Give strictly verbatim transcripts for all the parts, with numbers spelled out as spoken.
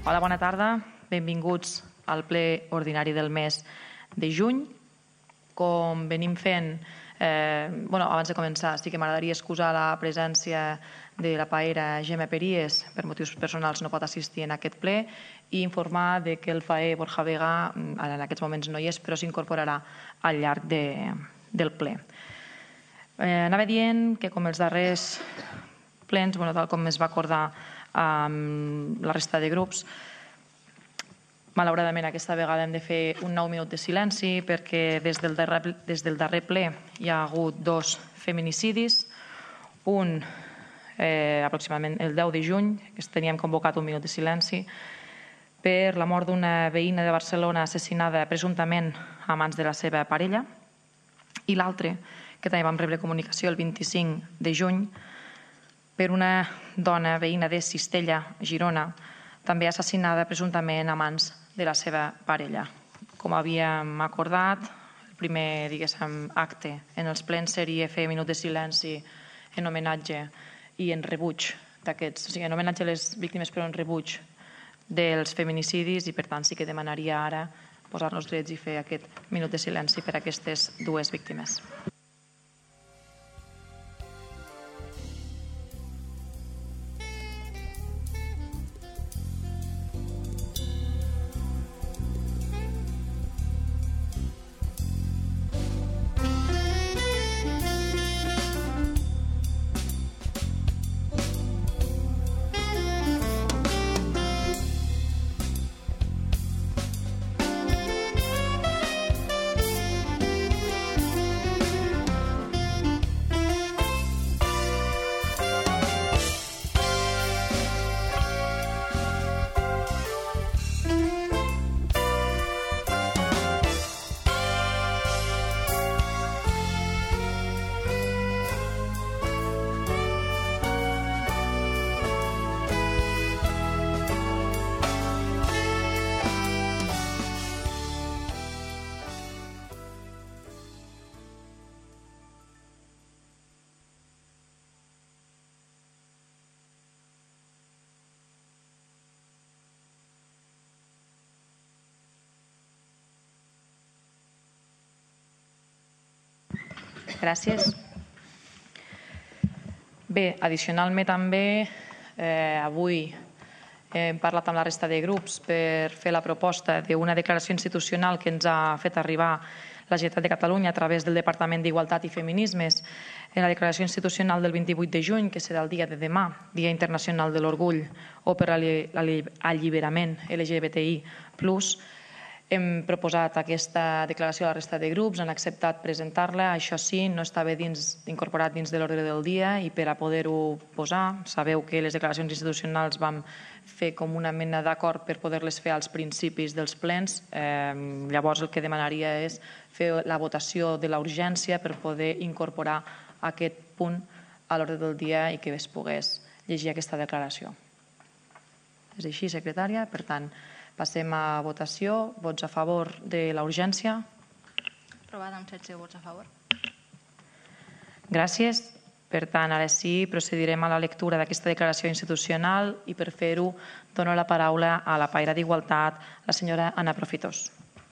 Hola, bona tarda. Benvinguts al ple ordinari del mes de juny. Com venim fent, eh, bueno, abans de començar, sí que m'agradaria excusar la presència de la paera Gemma Peries, per motius personals no pot assistir en aquest ple, i informar de que el faer Borja Vega en aquests moments no hi és, però s'incorporarà al llarg de, del ple. Eh, anava dient que com els darrers plens, bueno, tal com es va acordar amb la resta de grups, malauradament aquesta vegada hem de fer un nou minut de silenci perquè des del darrer, des del darrer ple hi ha hagut dos feminicidis, un eh, aproximadament el deu de juny, que teníem convocat un minut de silenci, per la mort d'una veïna de Barcelona assassinada presumptament a mans de la seva parella, i l'altre, que també vam rebre comunicació el vint-i-cinc de juny, per una dona veïna de Cistella, Girona, també assassinada presumptament a mans de la seva parella. Com havíem acordat, el primer, diguéssim, acte en els plens seria fer minut de silenci en homenatge i en rebuig d'aquests, o sigui, en homenatge a les víctimes però en rebuig dels feminicidis, i per tant sí que demanaria ara posar-nos drets i fer aquest minut de silenci per a aquestes dues víctimes. Gràcies. Bé, addicionalment també, eh, avui hem parlat amb la resta de grups per fer la proposta d'una declaració institucional que ens ha fet arribar la Generalitat de Catalunya a través del Departament d'Igualtat i Feminismes en la declaració institucional del vint-i-vuit de juny, que serà el dia de demà, Dia Internacional de l'Orgull o per a l'Alliberament L G B T I plus. Hem proposat aquesta declaració a la resta de grups, han acceptat presentar-la, això sí, no estava dins, incorporat dins de l'ordre del dia, i per a poder-ho posar, sabeu que les declaracions institucionals vam fer com una mena d'acord per poder-les fer als principis dels plens, eh, llavors el que demanaria és fer la votació de la urgència per poder incorporar aquest punt a l'ordre del dia i que es pogués llegir aquesta declaració. És així, secretària, per tant, passem a votació. Vots a favor de la urgència? Aprovada amb setze vots a favor. Gràcies. Per tant, ara sí, procedirem a la lectura d'aquesta declaració institucional i per fer-ho dono la paraula a la paira d'Igualtat, la senyora Anna Profitós.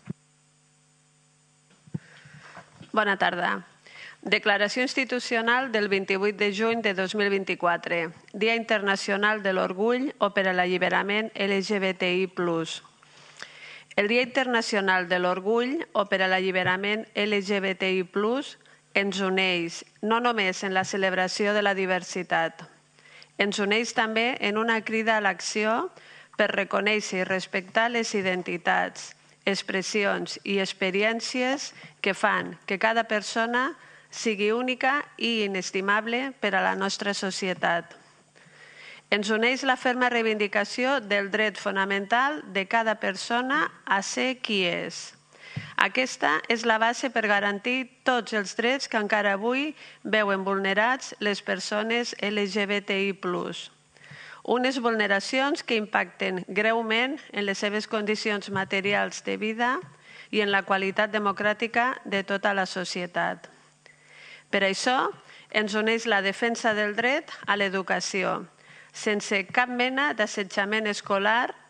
Bona tarda. Declaració institucional del vint-i-vuit de juny de dos mil vint-i-quatre, Dia Internacional de l'Orgull o per a l'Alliberament L G B T I plus. El Dia Internacional de l'Orgull o per a l'Alliberament L G B T I plus ens uneix no només en la celebració de la diversitat, ens uneix també en una crida a l'acció per reconèixer i respectar les identitats, expressions i experiències que fan que cada persona sigui única i inestimable per a la nostra societat. Ens uneix la ferma reivindicació del dret fonamental de cada persona a ser qui és. Aquesta és la base per garantir tots els drets que encara avui veuen vulnerats les persones L G B T I plus. Unes vulneracions que impacten greument en les seves condicions materials de vida i en la qualitat democràtica de tota la societat. Per això, ens uneix la defensa del dret a l'educació, sense cap mena d'assetjament escolar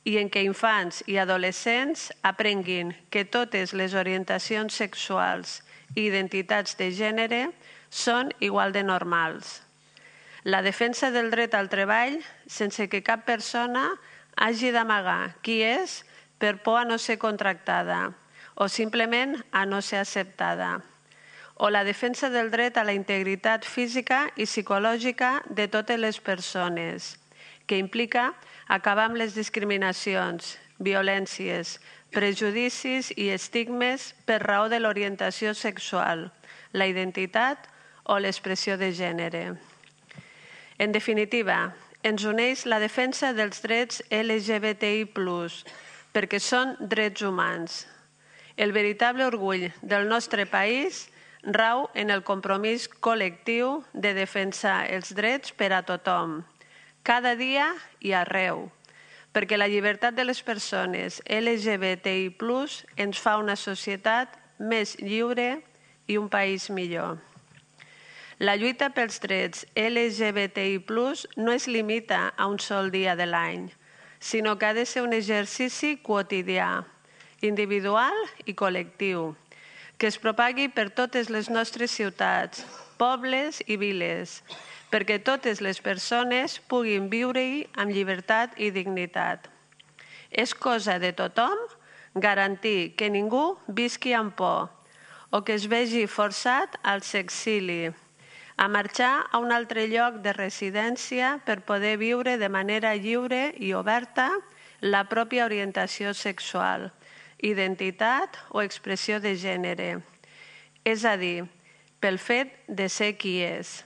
i en què infants i adolescents aprenguin que totes les orientacions sexuals i identitats de gènere són igual de normals. La defensa del dret al treball sense que cap persona hagi d'amagar qui és per por a no ser contractada o simplement a no ser acceptada. O la defensa del dret a la integritat física i psicològica de totes les persones, que implica acabar amb les discriminacions, violències, prejudicis i estigmes per raó de l'orientació sexual, la identitat o l'expressió de gènere. En definitiva, ens uneix la defensa dels drets L G B T I plus, perquè són drets humans. El veritable orgull del nostre país rau en el compromís col·lectiu de defensar els drets per a tothom, cada dia i arreu, perquè la llibertat de les persones L G B T I plus ens fa una societat més lliure i un país millor. La lluita pels drets L G B T I plus no es limita a un sol dia de l'any, sinó que ha de ser un exercici quotidià, individual i col·lectiu, que es propagui per totes les nostres ciutats, pobles i viles, perquè totes les persones puguin viure-hi amb llibertat i dignitat. És cosa de tothom garantir que ningú visqui amb por o que es vegi forçat al sexili, a marxar a un altre lloc de residència per poder viure de manera lliure i oberta la pròpia orientació sexual, identitat o expressió de gènere, és a dir, pel fet de ser qui és.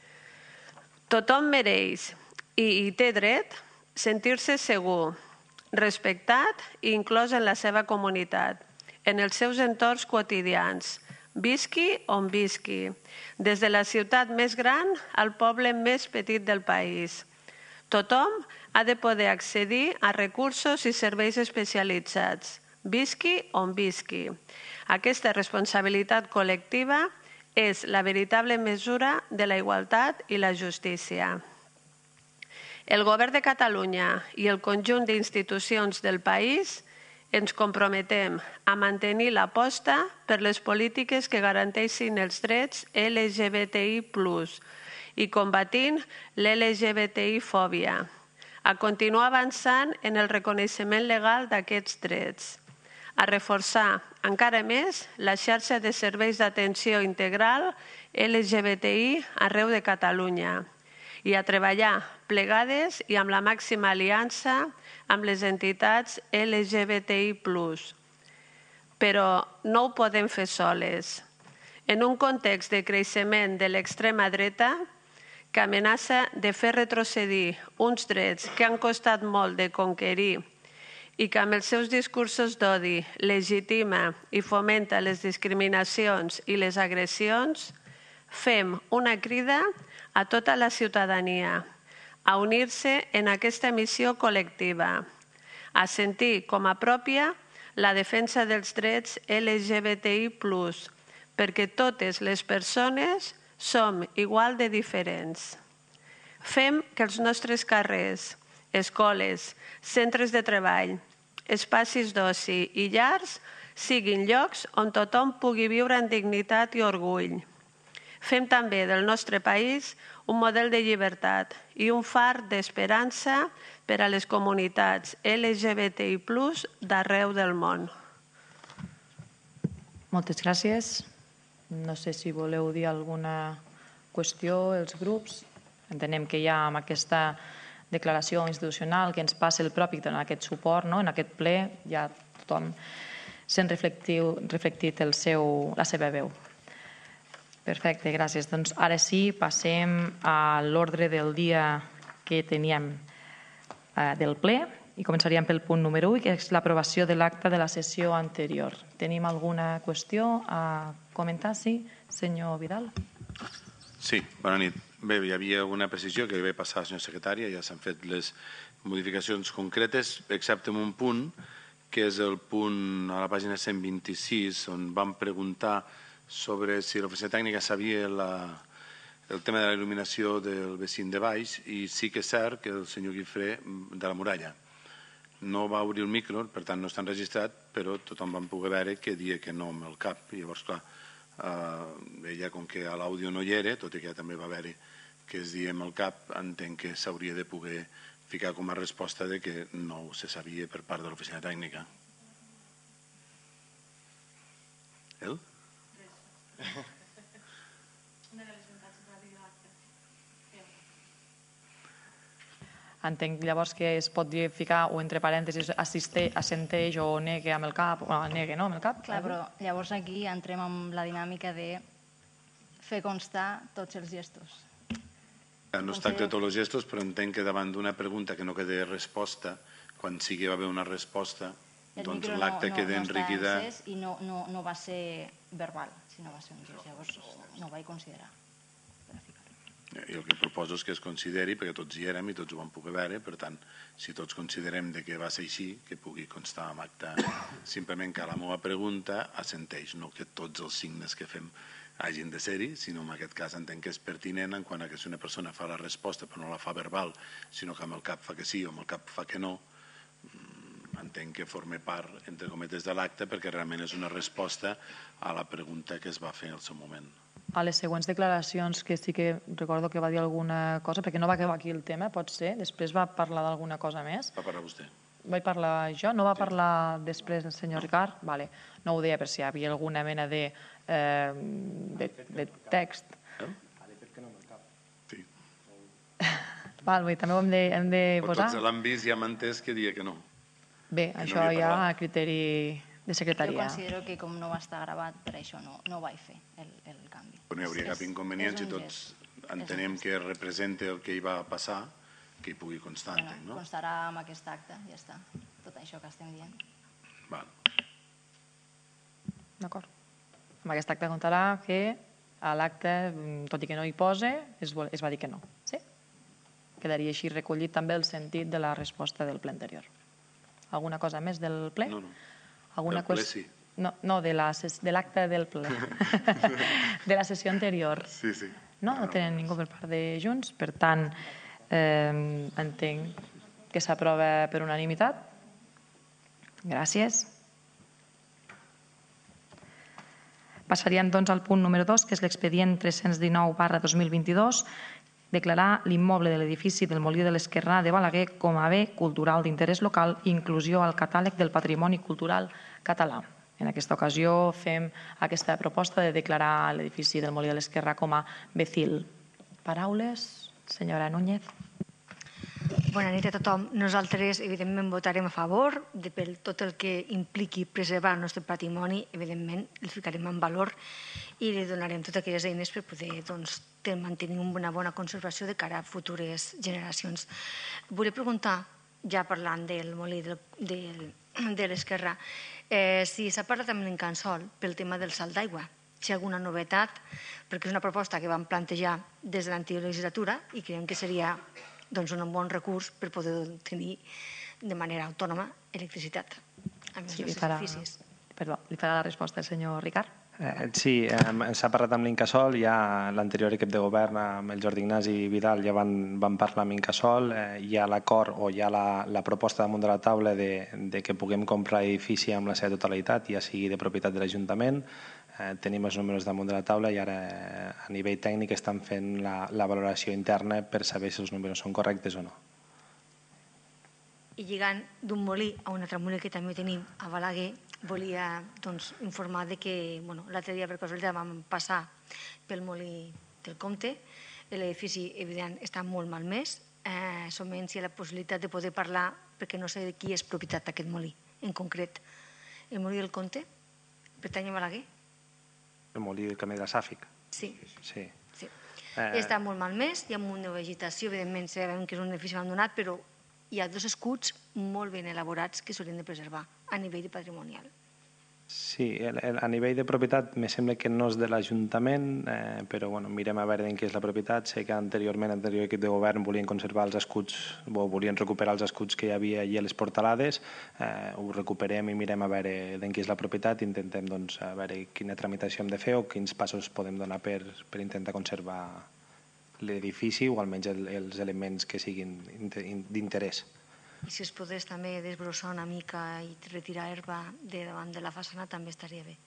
Tothom mereix i hi té dret sentir-se segur, respectat i inclòs en la seva comunitat, en els seus entorns quotidians, visqui on visqui, des de la ciutat més gran al poble més petit del país. Tothom ha de poder accedir a recursos i serveis especialitzats, visqui on visqui. Aquesta responsabilitat col·lectiva és la veritable mesura de la igualtat i la justícia. El Govern de Catalunya i el conjunt d'institucions del país ens comprometem a mantenir l'aposta per les polítiques que garanteixin els drets L G B T I plus i combatint l'L G B T I fòbia, a continuar avançant en el reconeixement legal d'aquests drets, a reforçar encara més la xarxa de serveis d'atenció integral L G B T I arreu de Catalunya i a treballar plegades i amb la màxima aliança amb les entitats L G B T I plus. Però no ho podem fer soles. En un context de creixement de l'extrema dreta que amenaça de fer retrocedir uns drets que han costat molt de conquerir i que amb els seus discursos d'odi legitima i fomenta les discriminacions i les agressions, fem una crida a tota la ciutadania a unir-se en aquesta missió col·lectiva, a sentir com a pròpia la defensa dels drets L G B T I plus, perquè totes les persones som igual de diferents. Fem que els nostres carrers, escoles, centres de treball, espacis d'oci i llars siguin llocs on tothom pugui viure en dignitat i orgull. Fem també del nostre país un model de llibertat i un far d'esperança per a les comunitats L G B T I plus d'arreu del món. Moltes gràcies. No sé si voleu dir alguna qüestió, els grups. Entenem que ja amb aquesta declaració institucional que ens passa el propi en aquest suport, no? En aquest ple, ja tothom sent reflectit el seu, la seva veu. Perfecte, gràcies. Doncs ara sí, passem a l'ordre del dia que teníem eh, del ple i començaríem pel punt número u, que és l'aprovació de l'acte de la sessió anterior. Tenim alguna qüestió a comentar? Sí, senyor Vidal. Sí, bona nit. Bé, hi havia una precisió que ve passar a la senyora secretària, ja s'han fet les modificacions concretes, excepte en un punt, que és el punt a la pàgina cent vint-i-sis, on vam preguntar sobre si l'oficina tècnica sabia la, el tema de la il·luminació del vecin de baix, i sí que és cert que el senyor Guifré, de la Muralla, no va obrir el micro, per tant no està enregistrat, però tothom van poder veure que dia que no amb el cap. I llavors, clar, ella, com que a l'àudio no hi era, tot i que ja també va veure que es dia amb el cap, entenc que s'hauria de poder ficar com a resposta de que no se sabia per part de l'oficina tècnica. El? Entenc llavors que es pot ficar o entre parèntesis assenteix o negue amb el cap, o negue, no, amb el cap? Clar, però llavors aquí entrem amb la dinàmica de fer constar tots els gestos. No es tracta de tots els gestos, però entenc que davant d'una pregunta que no queda resposta, quan sigui va haver una resposta, doncs l'acte queda enriquida... El micro no està encès i no va ser verbal, sinó va ser un gest. Llavors no ho vaig considerar. I el que proposo és que es consideri, perquè tots hi érem i tots ho vam poder veure, per tant, si tots considerem que va ser així, que pugui constar amb acte simplement que la meva pregunta assenteix, no que tots els signes que fem hagin de ser-hi, sinó en aquest cas entenc que és pertinent en quant a que si una persona fa la resposta però no la fa verbal, sinó que amb el cap fa que sí o amb el cap fa que no, entenc que forma part, entre cometes, de l'acte perquè realment és una resposta a la pregunta que es va fer en el seu moment. A les següents declaracions, que sí que recordo que va dir alguna cosa, perquè no va acabar aquí el tema, pot ser, després va parlar d'alguna cosa més. Va parlar vostè. Vaig parlar jo? No va parlar després el senyor Ricard? Vale. No ho deia per si hi havia alguna mena de text. Sí. També ho hem de posar? Tots l'han vist i hem entès que dia que no. Bé, això ja a criteri de secretaria. Jo considero que com no va estar gravat, per això no vaig fer el canvi. No hi hauria cap inconvenient si tots entenem que representa el que hi va passar, que hi pugui constar, entenc, no? Constarà amb aquest acte, ja està. Tot això que estem dient. Val. D'acord. Amb aquest acte contarà que a l'acte, tot i que no hi posa, es va dir que no. Sí? Quedaria així recollit també el sentit de la resposta del ple anterior. Alguna cosa més del ple? No, no. Del ple sí. No, de l'acte del ple. De la sessió anterior. Sí, sí. No, no tenen ningú per part de Junts, per tant, entenc que s'aprova per unanimitat. Gràcies. Passaríem doncs al punt número dos, que és l'expedient tres-cents dinou barra dos mil vint-i-dos, declarar l'immoble de l'edifici del Molí de l'Esquerrà de Balaguer com a bé cultural d'interès local i inclusió al catàleg del patrimoni cultural català. En aquesta ocasió fem aquesta proposta de declarar l'edifici del Molí de l'Esquerrà com a bé C I L. Paraules, senyora Núñez. Bona nit a tothom. Nosaltres, evidentment, votarem a favor de tot el que impliqui preservar el nostre patrimoni. Evidentment, el ficarem en valor i li donarem totes aquelles eines per poder mantenir una bona conservació de cara a futures generacions. Volia preguntar, ja parlant del Molí de l'Esquerrà, si s'ha parlat amb l'Incansol pel tema del salt d'aigua, si hi ha alguna novetat, perquè és una proposta que vam plantejar des de l'anterior legislatura i creiem que seria un bon recurs per poder tenir de manera autònoma electricitat en els nostres edificis. Perdó, li farà la resposta el senyor Ricard? Sí, s'ha parlat amb l'Incasol, ja l'anterior equip de govern amb el Jordi Ignasi Vidal ja van parlar amb l'Incasol, hi ha l'acord o hi ha la proposta damunt de la taula de que puguem comprar edifici amb la seva totalitat, ja sigui de propietat de l'Ajuntament, tenim els números damunt de la taula i ara a nivell tècnic estan fent la valoració interna per saber si els números són correctes o no. I lligant d'un molí a un altre molí que també tenim a Balaguer, volia informar que l'altre dia per casualitat vam passar pel molí del Comte, l'edifici evident està molt malmès, solament si hi ha la possibilitat de poder parlar perquè no sé de qui és propietat d'aquest molí en concret. El molí del Comte pertany a Balaguer? El molí del Camí de la Sàfic? Sí. Sí. Està molt malmès, hi ha un munt de vegetació, evidentment sabem que és un edifici abandonat, però hi ha dos escuts molt ben elaborats que s'haurien de preservar a nivell patrimonial. Sí, a nivell de propietat me sembla que no és de l'Ajuntament, però mirem a veure en què és la propietat. Sé que anteriorment, l'anterior equip de govern volien conservar els escuts, o volien recuperar els escuts que hi havia allà a les portalades. Ho recuperem i mirem a veure en què és la propietat i intentem a veure quina tramitació hem de fer o quins passos podem donar per intentar conservar l'edifici o almenys els elements que siguin d'interès. I si es podés també desbrossar una mica i retirar herba de davant de la façana també estaria bé.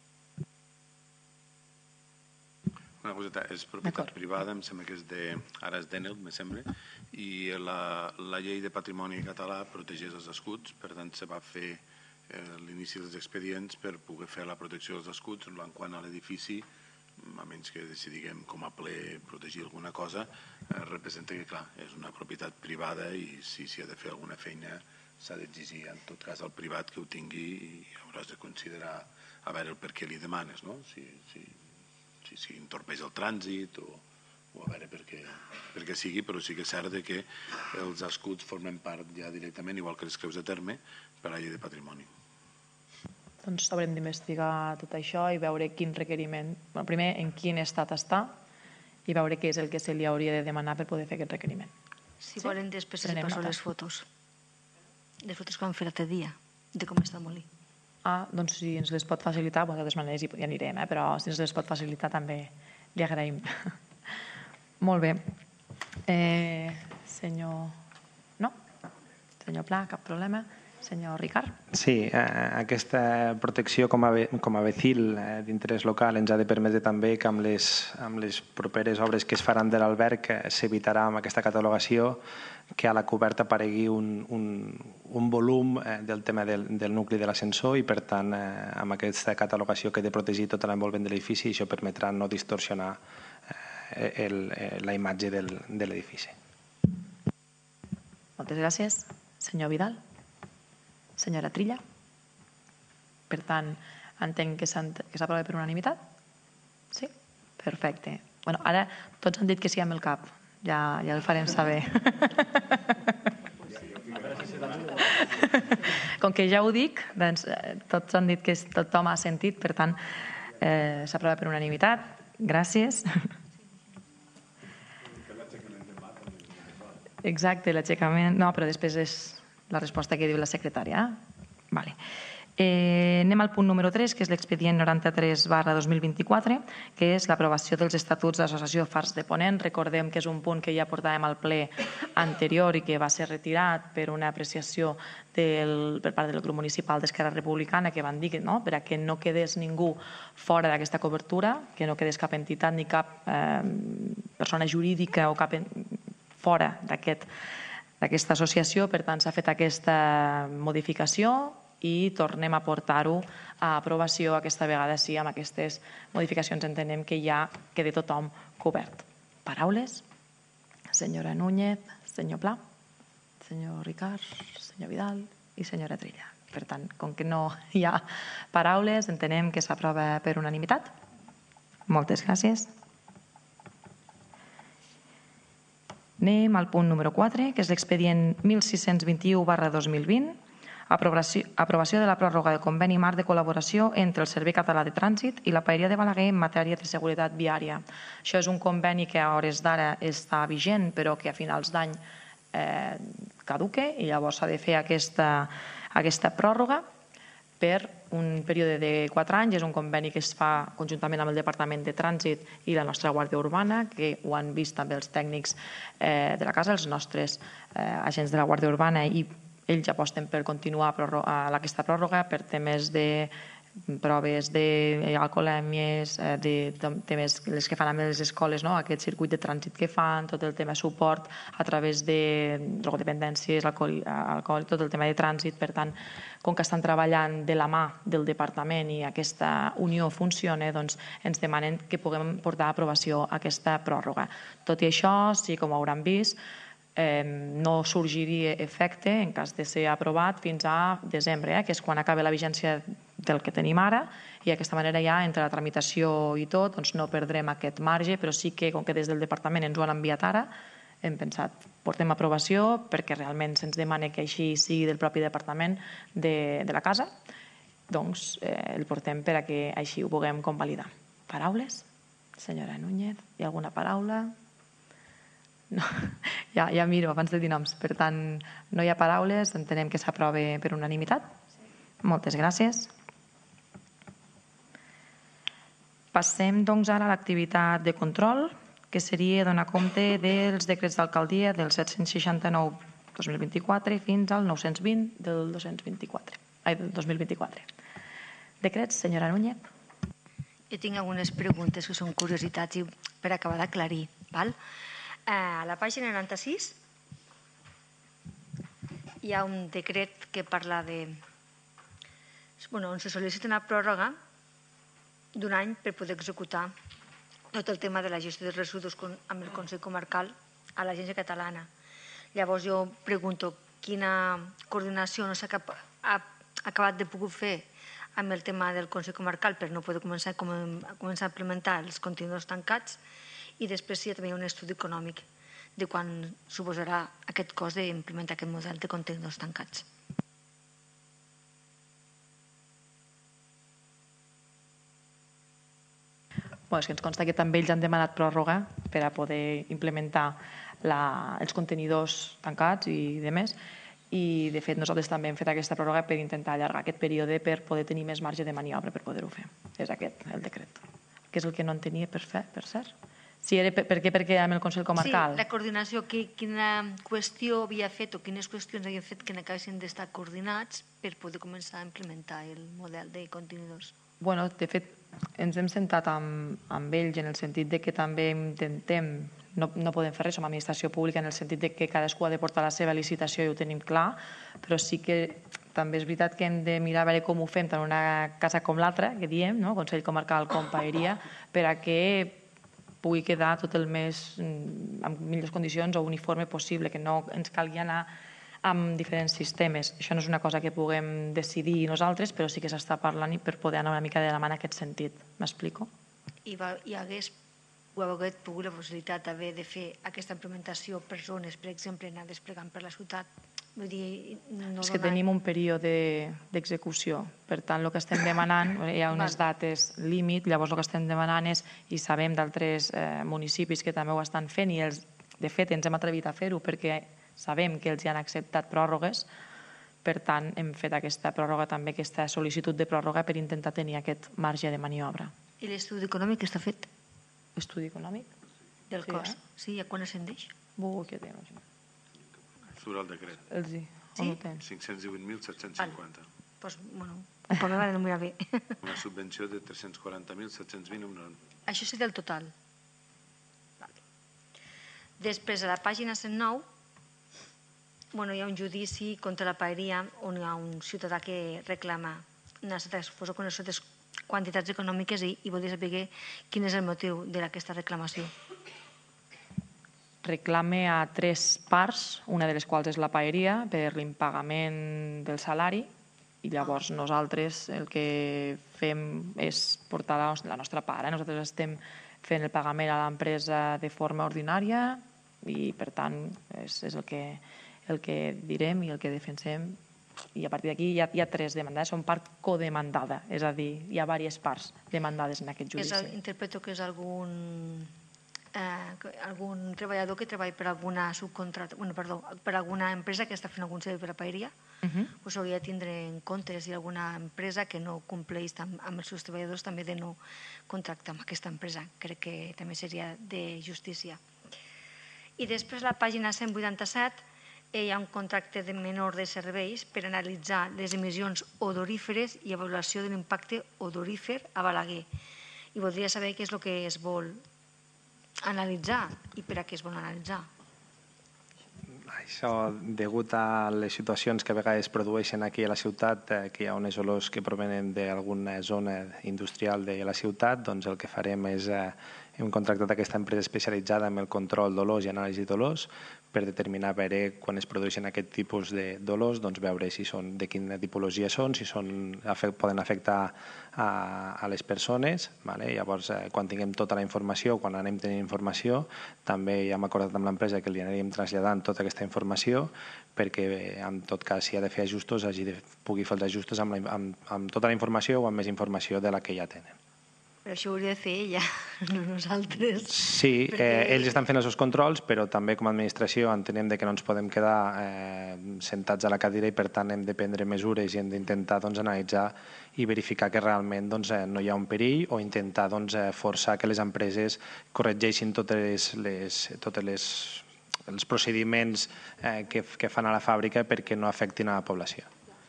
Una coseta, és propietat privada, em sembla que és de... Ara és d'Enel, me sembla, i la, la llei de patrimoni català protegeix els escuts, per tant se va fer eh, l'inici dels expedients per poder fer la protecció dels escuts, en quant a l'edifici, a menys que decidim com a ple protegir alguna cosa, eh, representa que, clar, és una propietat privada i si s'hi ha de fer alguna feina s'ha d'exigir, en tot cas, al privat que ho tingui i hauràs de considerar a veure el per què li demanes, no? Si, si, si, si entorpeix el trànsit o, o a veure per què, per què sigui, però sí que és cert que els escuts formen part ja directament, igual que les creus de terme, per a la llei de patrimoni. Doncs haurem d'investigar tot això i veure quin requeriment, bueno, primer en quin estat està i veure què és el que se li hauria de demanar per poder fer aquest requeriment. Si volen, després els passo les fotos. Les fotos que vam fer l'altre dia, de com està el molí. Ah, doncs si ens les pot facilitar, de totes maneres hi anirem, eh? Però si ens les pot facilitar també li agraïm. Molt bé. Eh, senyor... No? Senyor Pla, cap problema? Senyor Ricard? Sí, eh, aquesta protecció com a, com a vecil eh, d'interès local ens ha de permetre també que amb les, amb les properes obres que es faran de l'alberg eh, s'evitarà amb aquesta catalogació que a la coberta aparegui un, un, un volum eh, del tema del, del nucli de l'ascensor i per tant eh, amb aquesta catalogació que ha de protegir tota l'envolvent de l'edifici això permetrà no distorsionar eh, el, eh, la imatge del, de l'edifici. Moltes gràcies. Senyor Vidal? Senyora Trilla? Per tant, entenc que s'aprova per unanimitat? Sí? Perfecte. Bueno, ara tots han dit que sí amb el cap. Ja, ja el farem saber. Com que ja ho dic, doncs, tots han dit que tothom ha sentit, per tant, eh, s'aprova per unanimitat. Gràcies. Exacte, l'aixecament... No, però després és la resposta que diu la secretària. Vale. Eh, anem al punt número tres, que és l'expedient noranta-tres barra dos mil vint-i-quatre, que és l'aprovació dels estatuts de l'Associació Fars de Ponent. Recordem que és un punt que ja portàvem al ple anterior i que va ser retirat per una apreciació del, per part del grup municipal d'Esquerra Republicana, que van dir que no, per a que no quedés ningú fora d'aquesta cobertura, que no quedés cap entitat ni cap eh, persona jurídica o cap fora d'aquest d'aquesta associació, per tant s'ha fet aquesta modificació i tornem a portar-ho a aprovació aquesta vegada sí, amb aquestes modificacions entenem que ja queda tothom cobert. Paraules? Senyora Núñez, senyor Pla, senyor Ricard, senyor Vidal i senyora Trilla. Per tant, com que no hi ha paraules, entenem que s'aprova per unanimitat. Moltes gràcies. Anem al punt número quatre, que és l'expedient mil sis-cents vint-i-u barra dos mil vint, aprovació, aprovació de la pròrroga del conveni marc de col·laboració entre el Servei Català de Trànsit i la Paeria de Balaguer en matèria de seguretat viària. Això és un conveni que a hores d'ara està vigent, però que a finals d'any eh, caduque i llavors s'ha de fer aquesta, aquesta pròrroga per un període de quatre anys. És un conveni que es fa conjuntament amb el Departament de Trànsit i la nostra Guàrdia Urbana, que ho han vist també els tècnics eh, de la casa, els nostres eh, agents de la Guàrdia Urbana, i ells aposten per continuar aquesta pròrroga per temes de proves d'alcoholèmies, de temes les que fan amb les escoles, no? Aquest circuit de trànsit que fan, tot el tema suport a través de drogodependències, alcohol, alcohol, tot el tema de trànsit. Per tant, com que estan treballant de la mà del departament i aquesta unió funciona, doncs ens demanen que puguem portar a aprovació aquesta pròrroga. Tot i això, sí, com hauran vist, Eh, no sorgiria efecte en cas de ser aprovat fins a desembre, eh, que és quan acaba la vigència del que tenim ara, i d'aquesta manera ja entre la tramitació i tot doncs no perdrem aquest marge, però sí que com que des del departament ens ho han enviat ara, hem pensat, portem a aprovació perquè realment se'ns demana que així sigui del propi departament de, de la casa, doncs eh, el portem per a que així ho puguem convalidar. Paraules? Senyora Núñez, hi ha alguna paraula? No, ja, ja miro abans de dir noms. Per tant, no hi ha paraules, entenem que s'aprova per unanimitat. Moltes gràcies. Passem doncs ara a l'activitat de control, que seria donar compte dels decrets d'alcaldia del set-cents seixanta-nou dos mil vint-i-quatre fins al nou-cents vint del dos-cents vint-i-quatre, ai, del dos mil vint-i-quatre. Decrets, senyora Núñez. Jo tinc algunes preguntes que són curiositats i per acabar d'aclarir. A la pàgina noranta-sis hi ha un decret que parla de... Bueno, on se sol·licita una pròrroga d'un any per poder executar tot el tema de la gestió dels residus amb el Consell Comarcal a l'Agència Catalana. Llavors jo pregunto quina coordinació no s'ha acabat de poder fer amb el tema del Consell Comarcal per no poder començar a implementar els contenidors tancats, i després hi ha també un estudi econòmic de quan suposarà aquest cost d'implementar aquest model de contenidors tancats. És que ens consta que també ells han demanat pròrroga per a poder implementar els contenidors tancats i demés, i de fet nosaltres també hem fet aquesta pròrroga per intentar allargar aquest període per poder tenir més marge de maniobra per poder-ho fer. És aquest el decret, que és el que no en tenia per fer, per cert. Per què? Perquè amb el Consell Comarcal. Sí, la coordinació, quina qüestió havia fet o quines qüestions havien fet que n'acabessin d'estar coordinats per poder començar a implementar el model de contenidors. Bueno, de fet, ens hem sentat amb ells en el sentit que també intentem, no podem fer res, som administració pública en el sentit que cadascú ha de portar la seva licitació i ho tenim clar, però sí que també és veritat que hem de mirar a veure com ho fem tant una casa com l'altra, que diem, Consell Comarcal com Paeria, per a que pugui quedar tot el més en millors condicions o uniforme possible, que no ens calgui anar amb diferents sistemes. Això no és una cosa que puguem decidir nosaltres, però sí que s'està parlant per poder anar una mica de la mà en aquest sentit. M'explico? I hagués pogut la possibilitat d'haver de fer aquesta implementació per zones, per exemple, anar desplegant per la ciutat? És que tenim un període d'execució. Per tant, el que estem demanant, hi ha unes dates límit, llavors el que estem demanant és, i sabem d'altres municipis que també ho estan fent, i de fet ens hem atrevit a fer-ho perquè sabem que els hi han acceptat pròrrogues, per tant hem fet aquesta pròrroga també, aquesta sol·licitud de pròrroga per intentar tenir aquest marge de maniobra. I l'estudi econòmic està fet? Estudi econòmic? Del cost? Sí, a quan ascendeix? Buh, què té? Surt el decret. Els hi, on ho tens? cinc-cents divuit mil set-cents cinquanta. Doncs, bueno, un poc m'ha de mirar bé. Una subvenció de tres-cents quaranta mil set-cents vint. Això seria el total. Després, a la pàgina cent nou, hi ha un judici contra la Paeria on hi ha un ciutadà que reclama una certes quantitats econòmiques i voldria saber quin és el motiu d'aquesta reclamació. Reclame a tres parts, una de les quals és la Paeria, per l'impagament del salari, i llavors nosaltres el que fem és portar la nostra part. Nosaltres estem fent el pagament a l'empresa de forma ordinària i, per tant, és el que el que direm i el que defensem, i a partir d'aquí hi ha tres demandades, són part codemandada, és a dir, hi ha diverses parts demandades en aquest judici. Interpreto que és algun treballador que treballa per alguna subcontracta, perdó, per alguna empresa que està fent algun servei per a Paeria, us hauria de tindre en compte si hi ha alguna empresa que no compleix amb els seus treballadors també de no contractar amb aquesta empresa. Crec que també seria de justícia. I després, a la pàgina cent vuitanta-set, hi ha un contracte de menor de serveis per analitzar les emissions odoríferes i avaluació de l'impacte odorífer a Balaguer. I voldria saber què és el que es vol analitzar i per a què es vol analitzar. Això, degut a les situacions que a vegades produeixen aquí a la ciutat, que hi ha unes olors que provenen d'alguna zona industrial de la ciutat, doncs el que farem és hem contractat aquesta empresa especialitzada en el control d'olors i anàlisi d'olors per determinar veure quan es produeixen aquest tipus d'olors, doncs veure si són de quina tipologia són, si poden afectar a les persones. Llavors, quan tinguem tota la informació, quan anem tenint informació, també ja hem acordat amb l'empresa que li anirem traslladant tota aquesta informació perquè, en tot cas, si ha de fer ajustos, pugui fer els ajustos amb tota la informació o amb més informació de la que ja tenen. Però això ho hauria de fer ella, no nosaltres. Sí, ells estan fent els seus controls, però també com a administració entenem que no ens podem quedar sentats a la cadira i per tant hem de prendre mesures i hem d'intentar analitzar i verificar que realment no hi ha un perill o intentar forçar que les empreses corregeixin totes les els procediments que fan a la fàbrica perquè no afectin a la població.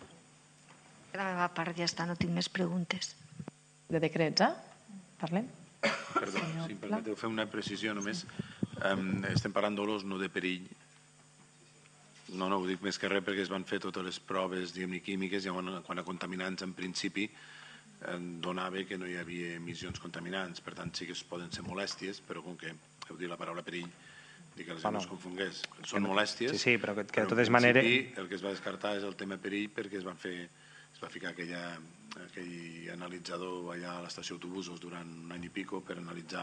Per la meva part ja està, no tinc més preguntes. De decrets, eh? Parlem? Perdó, si em permeteu fer una precisió només. Estem parlant d'olors, no de perill. No, no, ho dic més que res perquè es van fer totes les proves, diguem-ne, químiques, i quan a contaminants, en principi, donava que no hi havia emissions contaminants. Per tant, sí que es poden ser molèsties, però com que heu dit la paraula perill, dic que la gent no es confongués. Són molèsties, sí, sí, però que de totes maneres... el que es va descartar és el tema perill perquè es van fer, es va ficar aquella, aquell analitzador allà a l'estació d'autobusos durant un any i pico per analitzar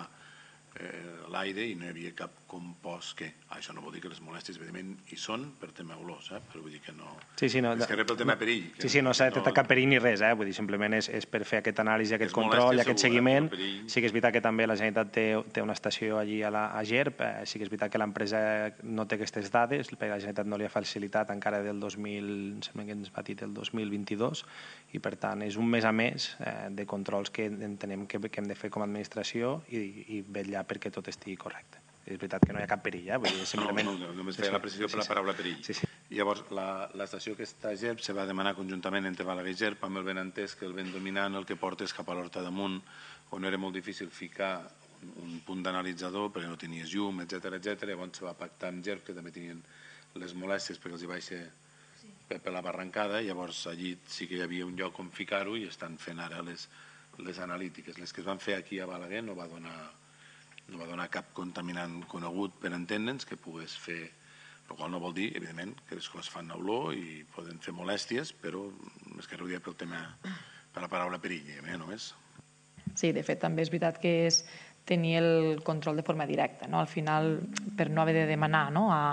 eh, l'aire i no hi havia cap compost que... Ah, això no vol dir que les molèsties, evidentment, hi són per tema olors, eh? Però vull dir que no... Sí, sí, no, és que res pel tema no, perill. Sí, sí, no s'ha detectat no, cap perill ni res, eh? Vull dir, simplement és, és per fer aquest anàlisi, aquest control i aquest segur, seguiment. Eh? Sí que és veritat que també la Generalitat té, té una estació allí a, la, a Gerp, eh? Sí que és veritat que l'empresa no té aquestes dades, perquè la Generalitat no li ha facilitat encara del dos mil, sembla que ens va dir del dos mil vint-i-dos, i per tant és un mes a més eh, de controls que entenem que, que hem de fer com a administració i, i vetllar perquè tot estigui correcte. És veritat que no hi ha cap perill, eh? Vull dir, simplement... No, no, només feia la precisió per la paraula perill. Sí, sí. Llavors, l'estació que està a Gerp se va demanar conjuntament entre Balaguer i Gerp amb el ben entès que el vent dominant el que porta és cap a l'Horta damunt, on era molt difícil ficar un, un punt d'analitzador perquè no tenies llum, etcètera, etcètera. Llavors se va pactar amb Gerp, que també tenien les molèsties perquè els hi baixa per, per la barrancada. Llavors allí sí que hi havia un lloc on ficar-ho i estan fent ara les, les analítiques. Les que es van fer aquí a Balaguer no va donar... no va donar cap contaminant conegut per entendre'ns que pogués fer, el qual no vol dir, evidentment, que les coses fan olor i poden fer molèsties, però és que ho dia pel tema, per la paraula perill, eh, només. Sí, de fet, també és veritat que és tenir el control de forma directa, no? Al final, per no haver de demanar, no? a,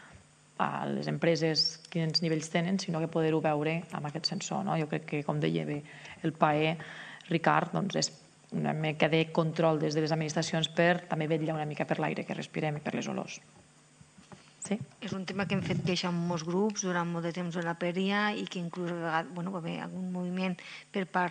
a les empreses quins nivells tenen, sinó que poder-ho veure amb aquest sensor, no? Jo crec que, com deia bé el paer, Ricard, doncs és una mica de control des de les administracions per també vetllar una mica per l'aire que respirem i per les olors. Sí? És un tema que hem fet queixa amb molts grups durant molt de temps a la Peria i que inclús a vegades bueno, va haver algun moviment per part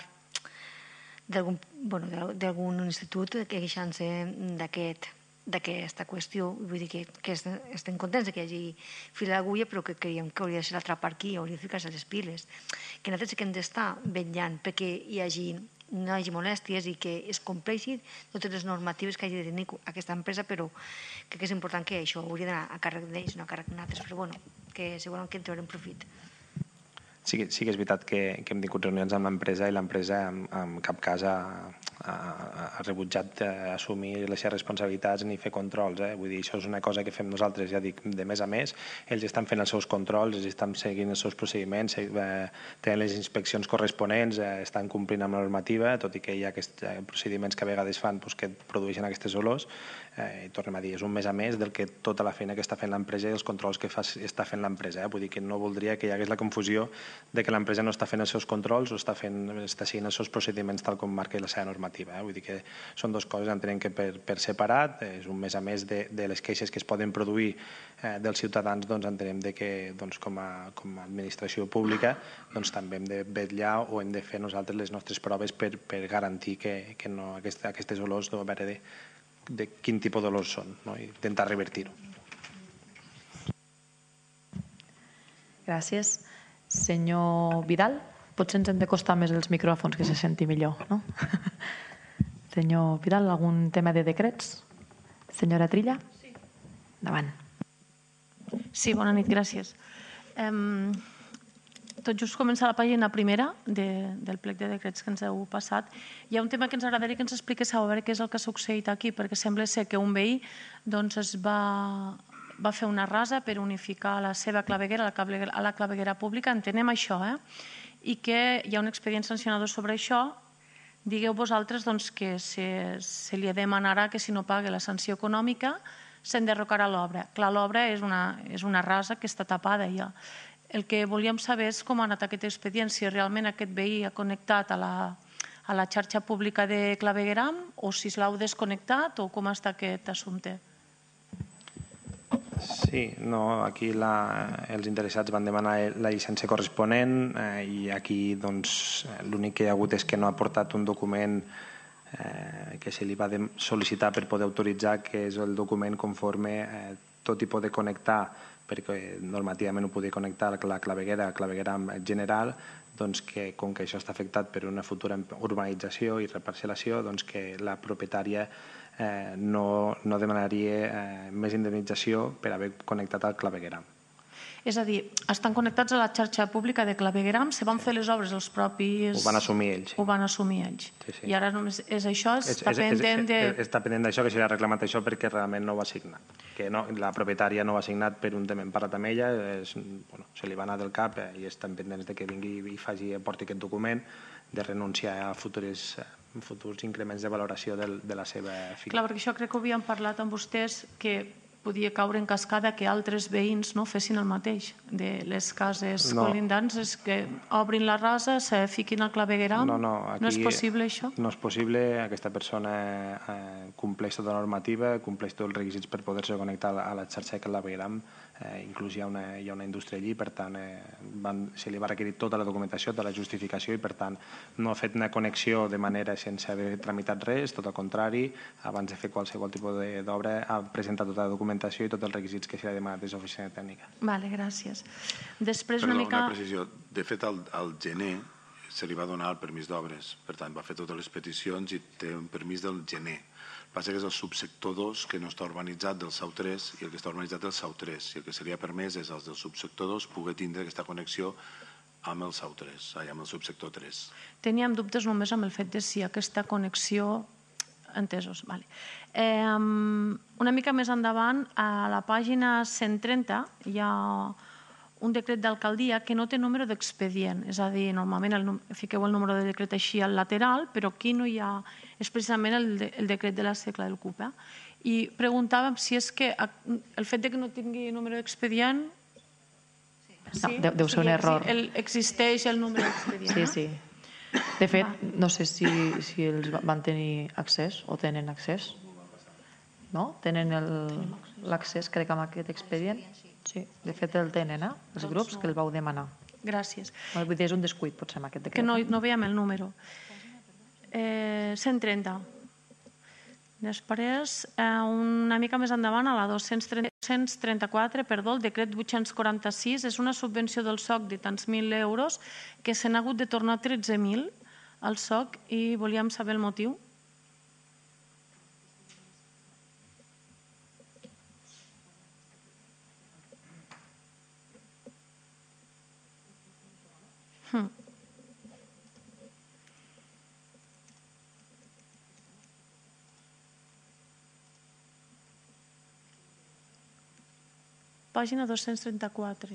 d'algun bueno, d'algun institut queixant-se d'aquest d'aquesta qüestió, vull dir que, que estem contents que hi hagi fil d'agulla, però que creiem que hauria de ser l'altra part aquí, hauria de ficar-se les piles. Que nosaltres sí que hem d'estar vetllant perquè hi hagi no hi hagi molèsties i que es compleixin totes les normatives que hagi de tenir aquesta empresa, però crec que és important que això hauria d'anar a càrrec d'ells, no a càrrec d'altres, però bueno, que segurament que en traurem profit. Sí que, sí que és veritat que, que hem tingut reunions amb l'empresa i l'empresa en, en cap cas ha, ha, ha rebutjat assumir les seves responsabilitats ni fer controls. Eh? Vull dir, això és una cosa que fem nosaltres, ja dic, de més a més. Ells estan fent els seus controls, ells estan seguint els seus procediments, eh, tenen les inspeccions corresponents, eh, estan complint amb la normativa, tot i que hi ha aquests eh, procediments que a vegades fan doncs, que produeixen aquestes olors. Eh, I tornem a dir, és un mes a més del que tota la feina que està fent l'empresa i els controls que fa, està fent l'empresa. Eh? Vull dir que no voldria que hi hagués la confusió de que l'empresa no està fent els seus controls o està, fent, està seguint els seus procediments tal com marca la seva normativa. Eh? Vull dir que són dues coses, entenem que per, per separat, és un mes a més de, de les queixes que es poden produir eh, dels ciutadans, doncs entenem de que doncs, com, a, com a administració pública doncs, també hem de vetllar o hem de fer nosaltres les nostres proves per, per garantir que, que no, aquesta, aquestes olors no veure de, de quin tipus d'olors són, no? I intentar revertir-ho. Gràcies. Senyor Vidal, potser ens hem de costar més els micròfons que se senti millor, no? Senyor Vidal, algun tema de decrets? Senyora Trilla? Sí. Endavant. Sí, bona nit, gràcies. Um, tot just començar la pàgina primera de, del plec de decrets que ens heu passat. Hi ha un tema que ens agradaria que ens expliquéssiu a veure què és el que ha succeït aquí, perquè sembla ser que un veí doncs, es va... va fer una rasa per unificar la seva claveguera a la claveguera, a la claveguera pública, entenem això, eh? I que hi ha un expedient sancionador sobre això. Digueu vosaltres doncs, que se, se li demanarà que si no paga la sanció econòmica s'enderrocarà l'obra. Clar, l'obra és una, és una rasa que està tapada ja. El que volíem saber és com ha anat aquest expedient, si realment aquest veí ha connectat a la, a la xarxa pública de clavegueram o si l'heu desconnectat o com està aquest assumpte. Sí, no, aquí la, els interessats van demanar la llicència corresponent eh, i aquí doncs, l'únic que hi ha hagut és que no ha portat un document eh, que se li va sol·licitar per poder autoritzar, que és el document conforme eh, tot i poder connectar, perquè normativament ho podia connectar la claveguera, claveguera general, doncs que com que això està afectat per una futura urbanització i reparcel·lació, doncs que la propietària eh, no, no demanaria eh, més indemnització per haver connectat al clavegueram. És a dir, estan connectats a la xarxa pública de clavegueram, se van fer les obres els propis... Ho van assumir ells. Ho van assumir ells. Sí, sí. I ara només és això, està és, pendent és, de... Està pendent d'això, que s'hi ha reclamat això perquè realment no ho ha signat. Que no, la propietària no ho ha signat per un tema emparat amb ella, és, bueno, se li va anar del cap eh, i estan pendents de que vingui i faci, porti aquest document de renunciar a futurs, futurs increments de valoració del, de la seva filla. Clar, perquè això crec que ho havíem parlat amb vostès, que podia caure en cascada que altres veïns no fessin el mateix. De les cases no. colindants és que obrin la rasa, se fiquin al clavegueram. No, no, aquí no és possible això? No és possible. Aquesta persona eh, compleix tota la normativa, compleix tots els requisits per poder-se connectar a la xarxa de clavegueram. Eh, inclús hi ha, una, hi ha una indústria allí, per tant eh, van, se li va requerir tota la documentació, tota la justificació i per tant no ha fet una connexió de manera sense haver tramitat res, tot al contrari, abans de fer qualsevol tipus d'obra ha presentat tota la documentació i tots els requisits que se li ha demanat des de l'oficina tècnica. Vale, gràcies. Després Perdó, una mica... una precisió. De fet, al, al gener se li va donar el permís d'obres, per tant va fer totes les peticions i té un permís del gener. Passa que és el subsector dos que no està urbanitzat del S A U tres i el que està urbanitzat del S A U tres. I el que seria permès és els del subsector dos poder tindre aquesta connexió amb el S A U tres, amb el subsector tres. Teníem dubtes només amb el fet de si aquesta connexió... Entesos, vale. Eh, una mica més endavant, a la pàgina cent trenta hi ha un decret d'alcaldia que no té número d'expedient, és a dir, normalment el, fiqueu el número de decret així al lateral, però aquí no hi ha, és precisament el, de, el decret de la Secla del C U P. Eh? I preguntàvem si és que el fet de que no tingui número d'expedient... Sí. No, deu, deu ser un error. El, existeix el número d'expedient. Sí, sí. De fet, no sé si, si els van tenir accés o tenen accés. No? Tenen l'accés, crec, amb aquest expedient. Sí, de fet el tenen, eh? Els grups que el vau demanar. Gràcies. Vull dir, és un descuit, potser, amb aquest decret. Que no, no veiem el número. Eh, cent trenta. Després, eh, una mica més endavant, a la dos-cents trenta-quatre, perdó, el decret vuit-cents quaranta-sis, és una subvenció del S O C de tants mil euros que se n'ha hagut de tornar tretze mil al S O C i volíem saber el motiu. Hmm. Pàgina dos-cents trenta-quatre.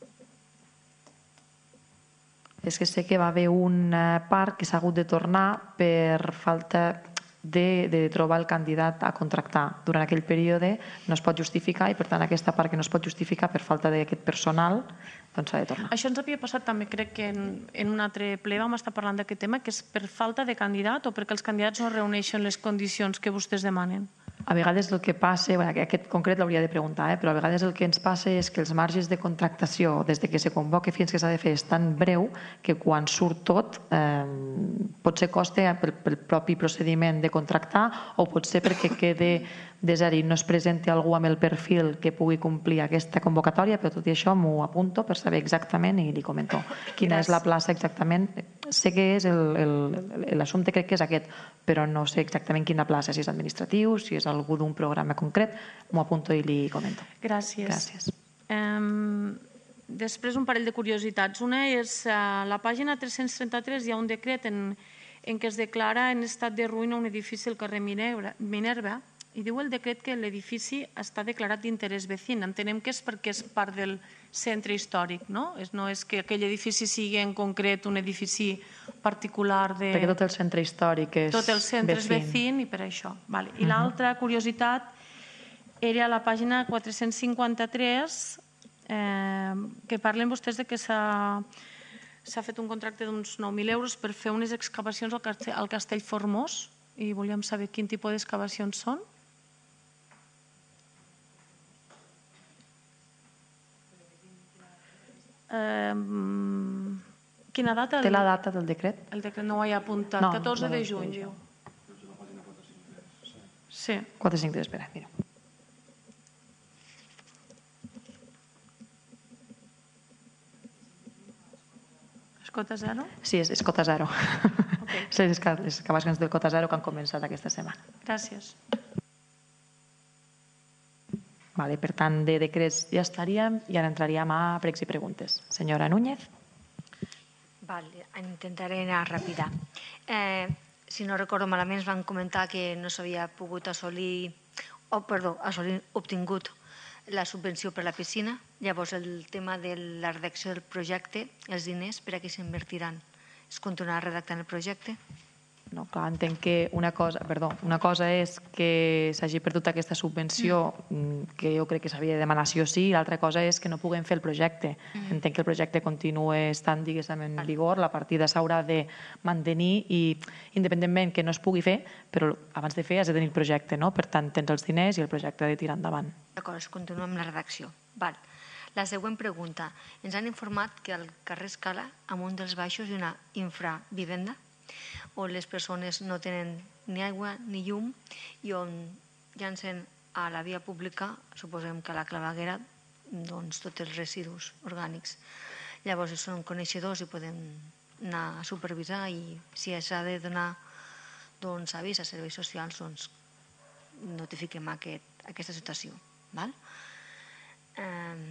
És que sé que va haver un part que s'ha hagut de tornar per falta de, de trobar el candidat a contractar. Durant aquell període no es pot justificar i, per tant, aquesta part que no es pot justificar per falta d'aquest personal doncs s'ha de tornar. Això ens havia passat també, crec que en, en un altre ple vam estar parlant d'aquest tema, que és per falta de candidat o perquè els candidats no reuneixen les condicions que vostès demanen. A vegades el que passa, bueno, aquest concret l'hauria de preguntar, eh, però a vegades el que ens passa és que els marges de contractació des de que se convoca fins que s'ha de fer és tan breu que quan surt tot eh, potser costa pel, pel propi procediment de contractar o potser perquè quede desert i no es presenti algú amb el perfil que pugui complir aquesta convocatòria, però tot i això m'ho apunto per saber exactament i li comento quina Gràcies. És la plaça exactament. Sé que és l'assumpte, crec que és aquest, però no sé exactament quina plaça, si és administratiu, si és algú d'un programa concret, m'ho apunto i li comento. Gràcies. Gràcies. Um, després un parell de curiositats. Una és a la pàgina tres-cents trenta-tres hi ha un decret en, en què es declara en estat de ruïna un edifici al carrer Minerva, Minerva i diu el decret que l'edifici està declarat d'interès vecí. Entenem que és perquè és part del centre històric, no? No és que aquell edifici sigui en concret un edifici particular de... Perquè tot el centre històric és Tot el centre és vecí i per això. Vale. I uh-huh. l'altra curiositat era a la pàgina quatre-cents cinquanta-tres eh, que parlen vostès de que s'ha s'ha fet un contracte d'uns nou mil euros per fer unes excavacions al castell, al castell Formós i volíem saber quin tipus d'excavacions són. Eh, quina data? Té la data del decret? El decret no ho he apuntat. No, catorze no, no, de juny, diu. Sí. quatre cinc tres, espera, mira. És cota zero? Sí, és, és cota zero. Okay. Les excavacions del cota zero que han començat aquesta setmana. Gràcies. Vale, per tant, de decrets ja estaríem i ara entraríem a pregs i preguntes. Senyora Núñez. Vale, intentaré anar ràpida. Eh, si no recordo malament, van comentar que no s'havia pogut assolir, oh, perdó, assolir, obtingut la subvenció per a la piscina. Llavors, el tema de la redacció del projecte, els diners, per a què s'invertiran? Es continuarà redactant el projecte? No, clar, entenc que una cosa, perdó, una cosa és que s'hagi perdut aquesta subvenció, mm. que jo crec que s'havia de demanar sí o sí, i l'altra cosa és que no puguem fer el projecte. Mm. Entenc que el projecte continua estant, diguéssim, en vigor, la partida s'haurà de mantenir i, independentment que no es pugui fer, però abans de fer has de tenir el projecte, no? Per tant, tens els diners i el projecte ha de tirar endavant. D'acord, es continua amb la redacció. Val. La següent pregunta. Ens han informat que al carrer Escala, amunt dels baixos, hi ha una infravivenda on les persones no tenen ni aigua ni llum i on llancen a la via pública, suposem que a la claveguera, doncs, tots els residus orgànics. Llavors, són coneixedors i podem anar a supervisar i si s'ha de donar doncs, avís a serveis socials, doncs, notifiquem aquest, aquesta situació. Val? Eh...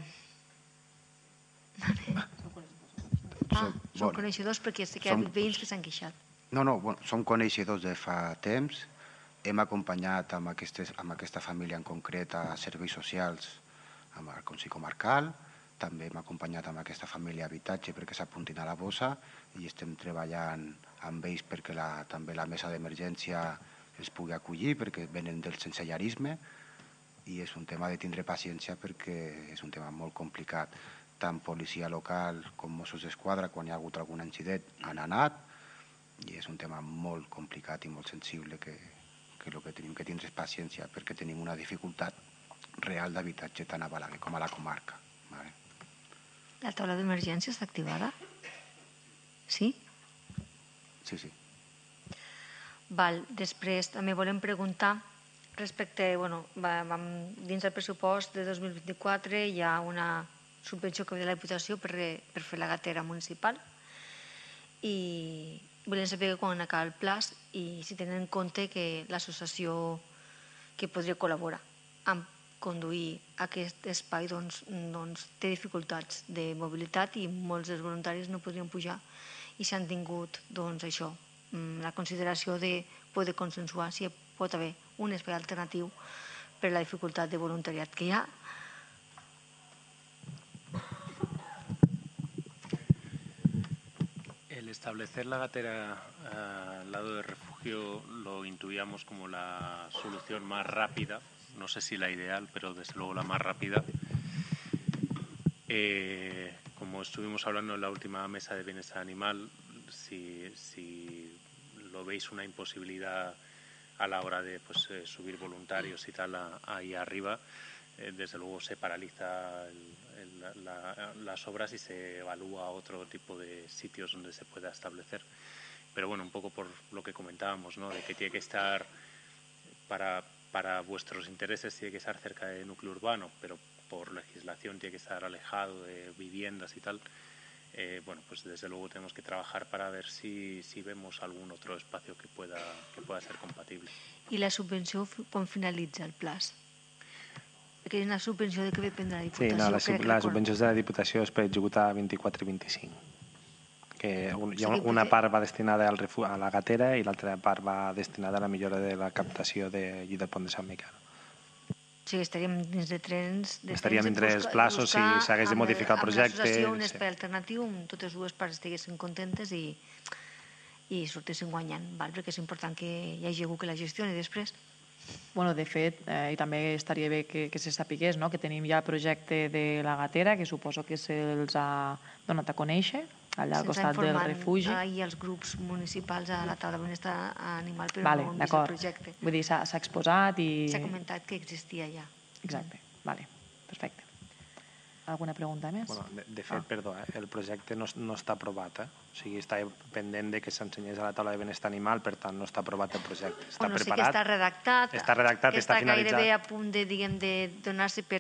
Ah, són coneixedors perquè sé que hi ha veïns que s'han queixat. No, no, bueno, som coneixedors de fa temps. Hem acompanyat amb, aquestes, amb aquesta família en concret a serveis socials amb el Consell Comarcal. També hem acompanyat amb aquesta família a habitatge perquè s'apuntin a la bossa i estem treballant amb ells perquè la, també la mesa d'emergència els pugui acollir perquè venen del sensellarisme i és un tema de tindre paciència perquè és un tema molt complicat. Tant policia local com Mossos d'Esquadra, quan hi ha hagut algun incident, han anat i és un tema molt complicat i molt sensible que, que el que tenim que tindre és paciència perquè tenim una dificultat real d'habitatge tant a Balaguer com a la comarca. Vale? La taula d'emergència està activada? Sí? Sí, sí. Val. Després també volem preguntar respecte, bueno, vam, dins del pressupost de dos mil vint-i-quatre hi ha una subvenció que ve de la Diputació per, per fer la gatera municipal i volem saber quan acaba el plaç i si tenen en compte que l'associació que podria col·laborar amb conduir aquest espai doncs, doncs, té dificultats de mobilitat i molts dels voluntaris no podrien pujar i s'han tingut doncs, això, la consideració de poder consensuar si pot haver un espai alternatiu per la dificultat de voluntariat que hi ha. El establecer la gatera uh, al lado del refugio lo intuíamos como la solución más rápida, no sé si la ideal, pero desde luego la más rápida. Eh, como estuvimos hablando en la última mesa de bienestar animal, si, si lo veis una imposibilidad a la hora de pues, eh, subir voluntarios y tal a, ahí arriba, eh, desde luego se paraliza el, el, la, las obras y se evalúa otro tipo de sitios donde se pueda establecer. Pero bueno, un poco por lo que comentábamos, ¿no? De que tiene que estar, para, para vuestros intereses, tiene que estar cerca del núcleo urbano, pero por legislación tiene que estar alejado de viviendas y tal. Eh, bueno, pues desde luego tenemos que trabajar para ver si, si vemos algún otro espacio que pueda, que pueda ser compatible. I la subvenció quan finalitza el plaç? Perquè és una subvenció de que depèn de la Diputació. Sí, no, la, sub, la subvenció de la Diputació és per executar vint-i-quatre i vint-i-cinc. Que un, hi ha una part va destinada al refu, a la gatera i l'altra part va destinada a la millora de la captació de llit del pont de Sant Miquel. O sigui, estaríem dins de trens... De estaríem entre els plaços si s'hagués de modificar el projecte. Amb l'associació un espai sí. alternatiu, on totes dues parts estiguessin contentes i, i sortissin guanyant, val? Perquè és important que hi hagi algú que la gestioni després. Bueno, de fet, eh, i també estaria bé que, que se sapigués, no? Que tenim ja el projecte de la gatera, que suposo que se'ls ha donat a conèixer, allà al costat del refugi. I els grups municipals a la taula de benestar animal, però vale, no han vist el projecte. Vull dir, s'ha exposat i... S'ha comentat que existia ja. Exacte, vale, perfecte. Alguna pregunta més? Bueno, de, de fet, ah. perdó, eh? el projecte no, no està aprovat, eh? O sigui, està pendent de que s'ensenyés a la taula de benestar animal, per tant no està aprovat el projecte. Està bueno, preparat. Sí que està redactat, està redactat, que està, està finalitzat. Gairebé a punt de, diguem, de donar-se per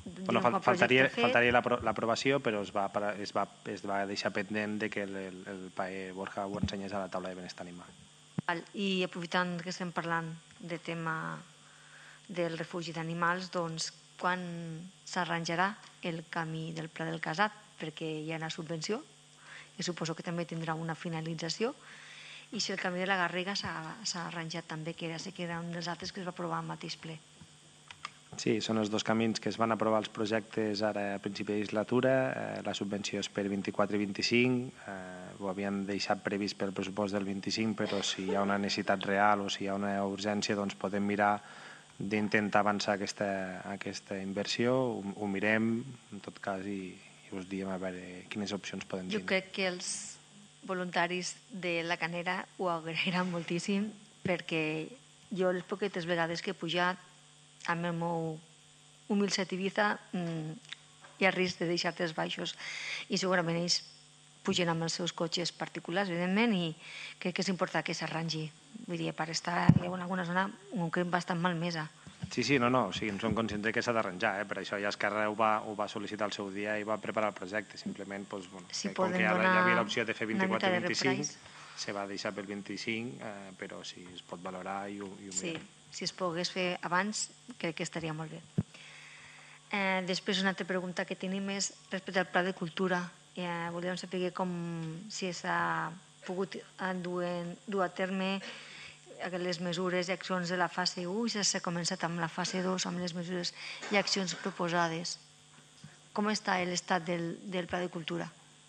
Bueno, fal faltaria faltaria l'aprovació, però es va, es, va, es va deixar pendent de que el, el, el pae Borja ho ensenyés a la taula de benestar animal. I aprofitant que estem parlant de tema del refugi d'animals, doncs quan s'arranjarà el camí del Pla del Casat? Perquè hi ha una subvenció, i suposo que també tindrà una finalització, i si el camí de la Garriga s'ha arranjat també, que era, sé que era un dels altres que es va aprovar al mateix ple. Sí, són els dos camins que es van aprovar els projectes ara a principi de legislatura. Eh, la subvenció és per vint-i-quatre i vint-i-cinc, eh, ho havien deixat previst pel pressupost del vint-i-cinc, però si hi ha una necessitat real o si hi ha una urgència, doncs podem mirar d'intentar avançar aquesta, aquesta inversió, ho, ho mirem en tot cas i, i us diem a veure quines opcions podem tenir. Jo crec que els voluntaris de la Canera ho agrairan moltíssim, perquè jo les poquetes vegades que he pujat amb el meu humil set Ibiza hi ha risc de deixar-te els baixos, i segurament ells pugen amb els seus cotxes particulars, evidentment, i crec que és important que s'arrangi. Vull dir, per estar en alguna zona un crim bastant malmesa. Sí, sí, no, no, o sigui, som conscients que s'ha d'arranjar, eh? Per això ja Esquerra ho va, ho va sol·licitar el seu dia i va preparar el projecte, simplement, doncs, bueno, si com que ja hi havia l'opció de fer vint-i-quatre i vint-i-cinc, se va deixar pel vint-i-cinc, eh, però si es pot valorar i ho, i ho sí, mirem. Si es pogués fer abans, crec que estaria molt bé. Eh, després, una altra pregunta que tenim és respecte al Pla de Cultura. Eh, volíem saber com, si s'ha pogut dur, dur a terme les mesures i accions de la fase u i s'ha començat amb la fase dos, amb les mesures i accions proposades. Com està l'estat del, del Pla de Cultura?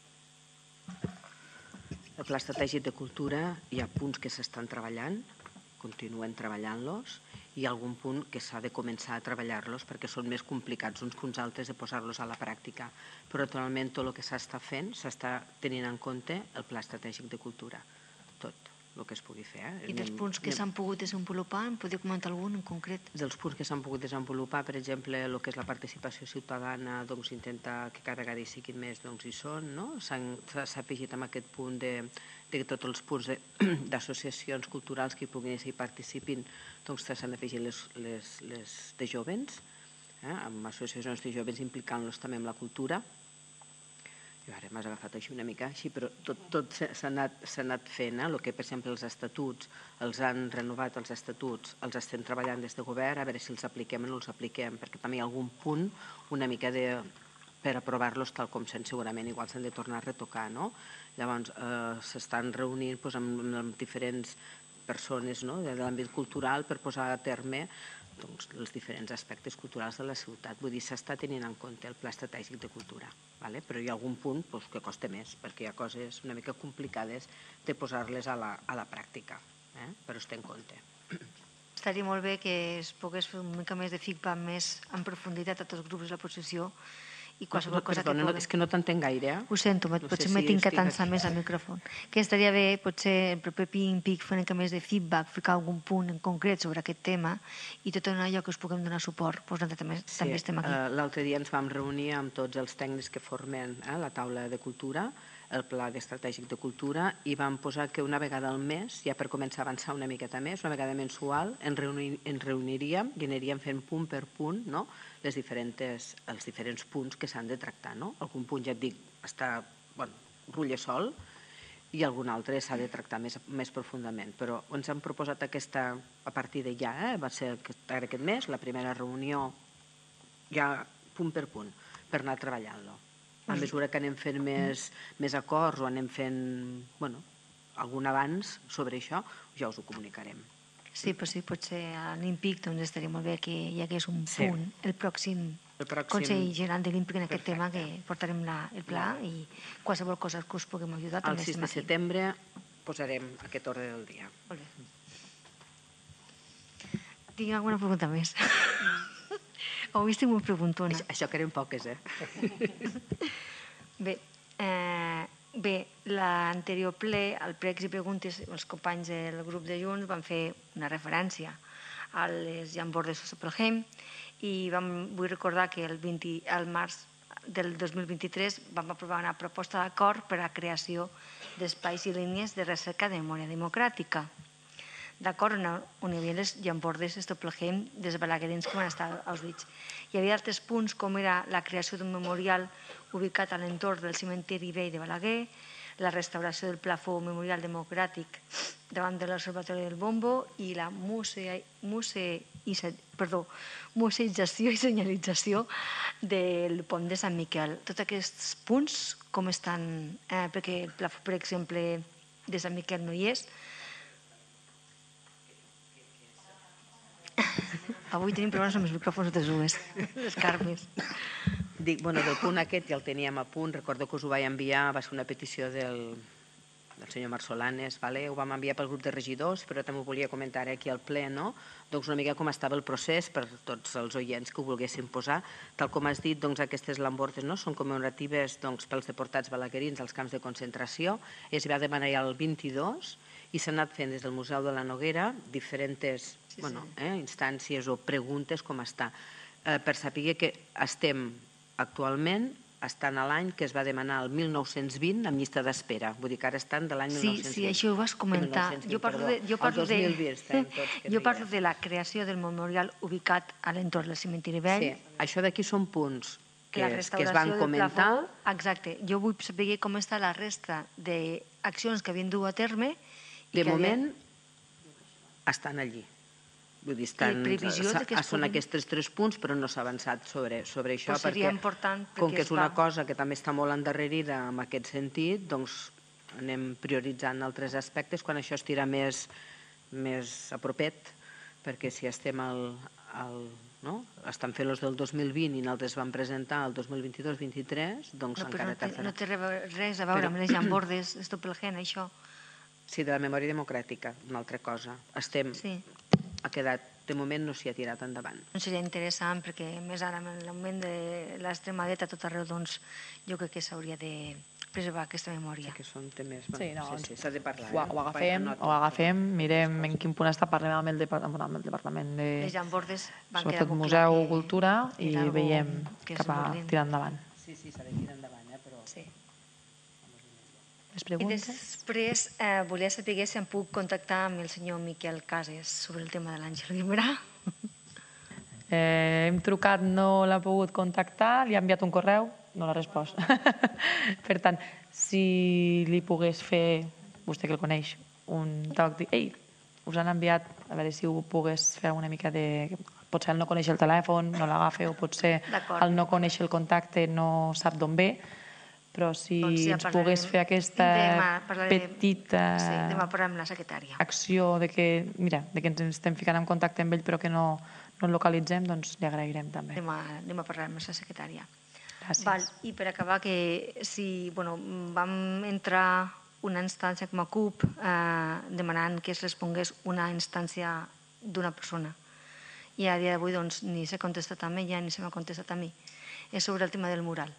El Pla Estratègic de Cultura hi ha punts que s'estan treballant, continuen treballant-los, i hi ha algun punt que s'ha de començar a treballar-los perquè són més complicats uns que uns altres de posar-los a la pràctica. Però naturalment tot el que s'està fent s'està tenint en compte el Pla Estratègic de Cultura, tot el que es pugui fer. I dels punts que s'han pogut desenvolupar, em podeu comentar algun en concret? Dels punts que s'han pogut desenvolupar, per exemple, el que és la participació ciutadana, doncs intenta que cada vegada hi siguin més, doncs hi són, no? S'ha afegit amb aquest punt de que tots els punts d'associacions culturals que hi puguin i participin, doncs s'han d'afegir les de jovens, amb associacions de jovens implicant-los també en la cultura. I ara m'has agafat així una mica així, però tot s'ha anat fent. El que, per exemple, els estatuts, els han renovat els estatuts, els estem treballant des de govern, a veure si els apliquem o no els apliquem, perquè també hi ha algun punt una mica de per aprovar-los tal com són, segurament igual s'han de tornar a retocar, no? Llavors s'estan reunint amb diferents persones de l'àmbit cultural per posar a terme els diferents aspectes culturals de la ciutat. Vull dir, s'està tenint en compte el Pla Estratègic de Cultura, però hi ha algun punt que costa més, perquè hi ha coses una mica complicades de posar-les a la pràctica, però es té en compte. Estaria molt bé que es pogués fer una mica més de feedback més en profunditat a tots els grups de la possessió i qualsevol cosa que puguem... És que no t'entenc gaire. Ho sento, potser m'he tinc que tensar més al micròfon. Que estaria bé, potser, el proper Pin-Pic fer una mica més de feedback, ficar algun punt en concret sobre aquest tema i tot allò que us puguem donar suport. També estem aquí. L'altre dia ens vam reunir amb tots els tècnics que formen la taula de cultura, el Pla Estratègic de Cultura, i vam posar que una vegada al mes, ja per començar a avançar una miqueta més, una vegada mensual, ens reuniríem i aniríem fent punt per punt els diferents punts que s'han de tractar. Algun punt, ja et dic, està rulla sol i algun altre s'ha de tractar més profundament. Però ens han proposat aquesta, a partir de ja, va ser aquest mes, la primera reunió, ja punt per punt, per anar treballant-lo. A mesura que anem fent més acords o anem fent algun avanç sobre això, ja us ho comunicarem. Sí, però sí, potser a l'Impic estaria molt bé que hi hagués un punt, el pròxim Consell General de l'Impic en aquest tema, que portarem el pla i qualsevol cosa que us puguem ajudar. El sis de setembre posarem aquest ordre del dia. Molt bé. Tinc alguna pregunta més? Avui estic molt preguntona. Això que eren poques, eh? Bé, bé, l'anterior ple, al pregs i preguntes, els companys del grup de Junts van fer una referència a les llambordes de Soprohem i vull recordar que el març del dos mil vint-i-tres vam aprovar una proposta d'acord per a la creació d'espais i línies de recerca de memòria democràtica. d'acord, on hi havia les llambordes, el Doppelheim, dels balaguerins que van estar a Auschwitz. Hi havia altres punts, com era la creació d'un memorial ubicat a l'entorn del cimenteri vell de Balaguer, la restauració del plafó memorial democràtic davant de l'Observatori del Bombo i la museïtzació i senyalització del pont de Sant Miquel. Tots aquests punts, com estan? Perquè el plafó, per exemple, de Sant Miquel no hi és. Avui tenim problemes amb els micròfons de Zoom, les Carmes. Dic, bueno, del punt aquest ja el teníem a punt, recordo que us ho vaig enviar, va ser una petició del, del senyor Marsolanes, vale? Ho vam enviar pel grup de regidors, però també ho volia comentar aquí al ple, no? Doncs una mica com estava el procés per tots els oients que ho volguessin posar. Tal com has dit, doncs aquestes lambordes no? Són commemoratives doncs, pels deportats balaguerins als camps de concentració. Es va demanar ja el vint-i-dos i s'ha anat fent des del Museu de la Noguera diferents sí, bueno, sí. Eh, instàncies o preguntes com està. Eh, per saber que estem actualment estan a l'any que es va demanar el mil nou-cents vint amb llista d'espera. Vull dir que ara estan de l'any mil nou-cents vint. Sí, sí, això ho vas comentar. Jo parlo de, jo parlo de, jo parlo de la creació del memorial ubicat a l'entorn del cimenteri vell. Sí, això d'aquí són punts que, que es van comentar. Exacte. Jo vull saber com està la resta d'accions que havien dut a terme. De moment estan allí. Vull dir, estan, són aquests tres punts, però no s'ha avançat sobre, sobre això, perquè com que és una cosa que també està molt endarrerida en aquest sentit, doncs anem prioritzant altres aspectes quan això es tira més, més a propet, perquè si estem al... al no? Estan fent els del dos mil vint i nosaltres vam presentar el dos mil vint-i-dos vint-i-tres, doncs no, encara no té, no té res a veure però... amb les llambordes, el Doppelheim, això. Sí, de la memòria democràtica, una altra cosa. Estem... Sí. Ha quedat, de moment no s'hi ha tirat endavant. Doncs seria interessant perquè, més ara, amb l'augment de l'extrema dreta a tot arreu, doncs jo crec que s'hauria de preservar aquesta memòria. Sí, que són temes... Sí, no, sí, s'ha de parlar. Ho, ho agafem, ho agafem, mirem en quin punt està, parlem amb el, depart amb el Departament de... Les llambordes van quedar molt clar. Museu, Cultura, i veiem cap a tirar endavant. Sí, sí, s'ha de tirar endavant, eh, però... Sí. Les preguntes? I després eh, volia saber si em puc contactar amb el senyor Miquel Cases sobre el tema de l'Àngel Guimerà. Eh, hem trucat, no l'ha pogut contactar, li ha enviat un correu, no l'ha respost. Per tant, si li pogués fer, vostè que el coneix, un toc, dir, ei, us han enviat, a veure si ho pogués fer una mica de... Potser el no coneix el telèfon, no l'agafa, o potser el no coneix el contacte, no sap d'on ve, però si doncs ja ens pogués fer aquesta demà, petita sí, demà parlarem amb la secretària. Acció de que, mira, de que ens estem ficant en contacte amb ell però que no, no el localitzem, doncs li agrairem també. Demà, demà parlarem amb la secretària. Gràcies. Val, i per acabar, que si bueno, vam entrar una instància com a C U P eh, demanant que es respongués una instància d'una persona. I a dia d'avui doncs, ni s'ha contestat a ella ni se m'ha contestat a mi. És sobre el tema del mural.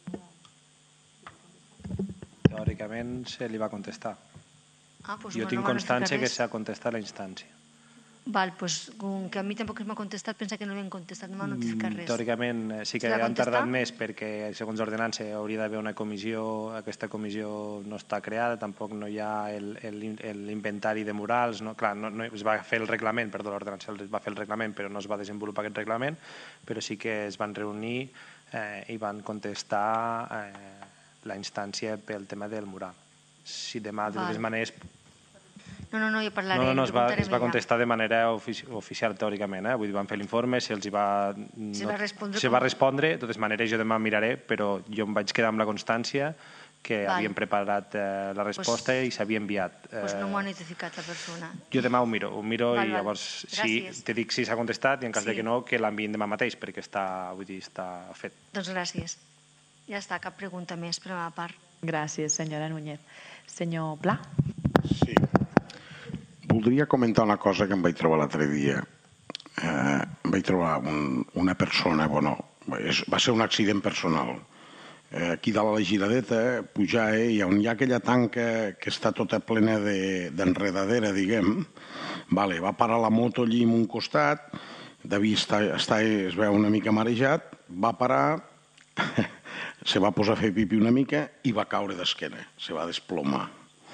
Teòricament se li va contestar. Ah, doncs jo no, tinc no constància que s'ha contestat la instància. Val, doncs com que a mi tampoc m'ha contestat, pensa que no l'hem contestat, no m'ha notificat res. Teòricament sí que han tardat més perquè, segons l'ordenança, hauria d'haver una comissió, aquesta comissió no està creada, tampoc no hi ha l'inventari de murals, no? Clar, no, no, es va fer el reglament, perdó, l'ordenança es va fer el reglament, però no es va desenvolupar aquest reglament, però sí que es van reunir eh, i van contestar eh, la instància pel tema del mural. Si demà, de totes maneres... No, no, no, jo parlaré. No, no, es va, es va contestar de manera ofici oficial, teòricament. Eh? Vull dir, van fer l'informe, se'ls va... No, se va respondre. Se va respondre, de totes maneres jo demà miraré, però jo em vaig quedar amb la constància que Val. Havien preparat eh, la resposta pues, i s'havia enviat. Doncs pues no m'ho ha notificat la persona. Jo demà ho miro, ho miro val, i llavors si, te dic si s'ha contestat i en cas sí. de que no, que l'enviïn demà mateix, perquè està, vull dir, està fet. Doncs gràcies. Ja està, cap pregunta més per la meva part. Gràcies, senyora Núñez. Senyor Pla? Sí. Voldria comentar una cosa que em vaig trobar l'altre dia. Eh, em vaig trobar un, una persona, bueno, és, va ser un accident personal. Eh, aquí dalt a la giradeta, pujar, eh, hi ha, hi ha aquella tanca que està tota plena d'enredadera, de, diguem. Vale, va parar la moto allí en un costat, devia estar, estar, es veu una mica marejat, va parar... se va posar a fer pipi una mica i va caure d'esquena, se va desplomar.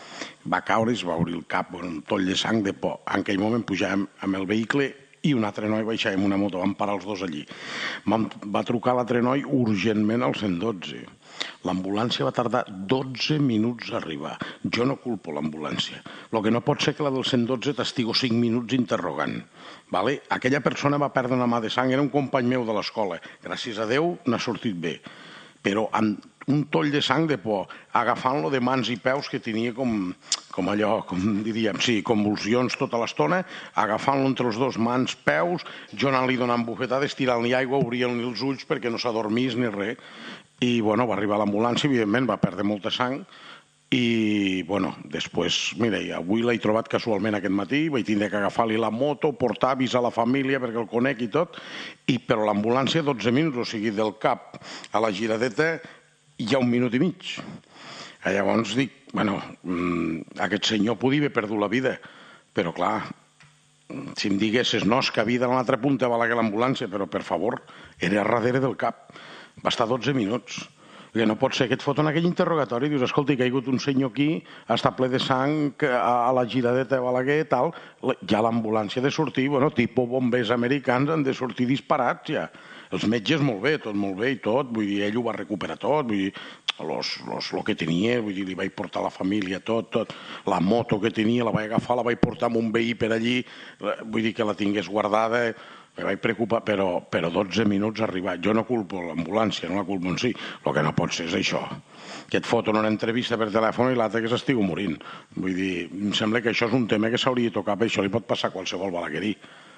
va caure i es va obrir el cap, un toll de sang de por. En aquell moment pujàvem amb el vehicle i un altre noi baixàvem una moto, vam parar els dos allí. Va trucar l'altre noi urgentment al cent dotze. L'ambulància va tardar dotze minuts a arribar. Jo no culpo l'ambulància. El que no pot ser que la del cent dotze t'estigo cinc minuts interrogant. Aquella persona va perdre una mà de sang, era un company meu de l'escola. Gràcies a Déu n'ha sortit bé. Però amb un toll de sang de por, agafant-lo de mans i peus que tenia com, com allò, com diríem, sí, convulsions tota l'estona, agafant-lo entre els dos mans, peus, jo anant-li donant bufetades, tirant-li aigua, obrient-li els ulls perquè no s'adormís ni res. I, bueno, va arribar l'ambulància, evidentment, va perdre molta sang i, bueno, després, mira, avui l'he trobat casualment aquest matí, vaig tindre que agafar-li la moto, portar, avisar la família perquè el conec i tot, i però l'ambulància dotze minuts, o sigui, del cap a la giradeta hi ha un minut i mig. Llavors dic, bueno, aquest senyor podia haver perdut la vida, però clar, si em diguessis, no, és que havia d'anar a l'altra punta va l'ambulància, però per favor, era a darrere del cap. Va estar dotze minuts. No pot ser que et foten aquell interrogatori i dius, escolta, hi ha caigut un senyor aquí, està ple de sang a la giradeta de Balaguer i tal, ja l'ambulància ha de sortir, bueno, tipus bombers americans han de sortir disparats ja. Els metges molt bé, tot molt bé i tot, vull dir, ell ho va recuperar tot, vull dir, el que tenia, vull dir, li vaig portar a la família tot, tot, la moto que tenia la vaig agafar, la vaig portar amb un veí per allí, vull dir que la tingués guardada, me vaig preocupar, però dotze minuts ha arribat. Jo no culpo l'ambulància, no la culpo en si. El que no pot ser és això, que et foten una entrevista per telèfon i l'altre que s'estigui morint. Vull dir, em sembla que això és un tema que s'hauria de tocar, perquè això li pot passar a qualsevol balaguerí.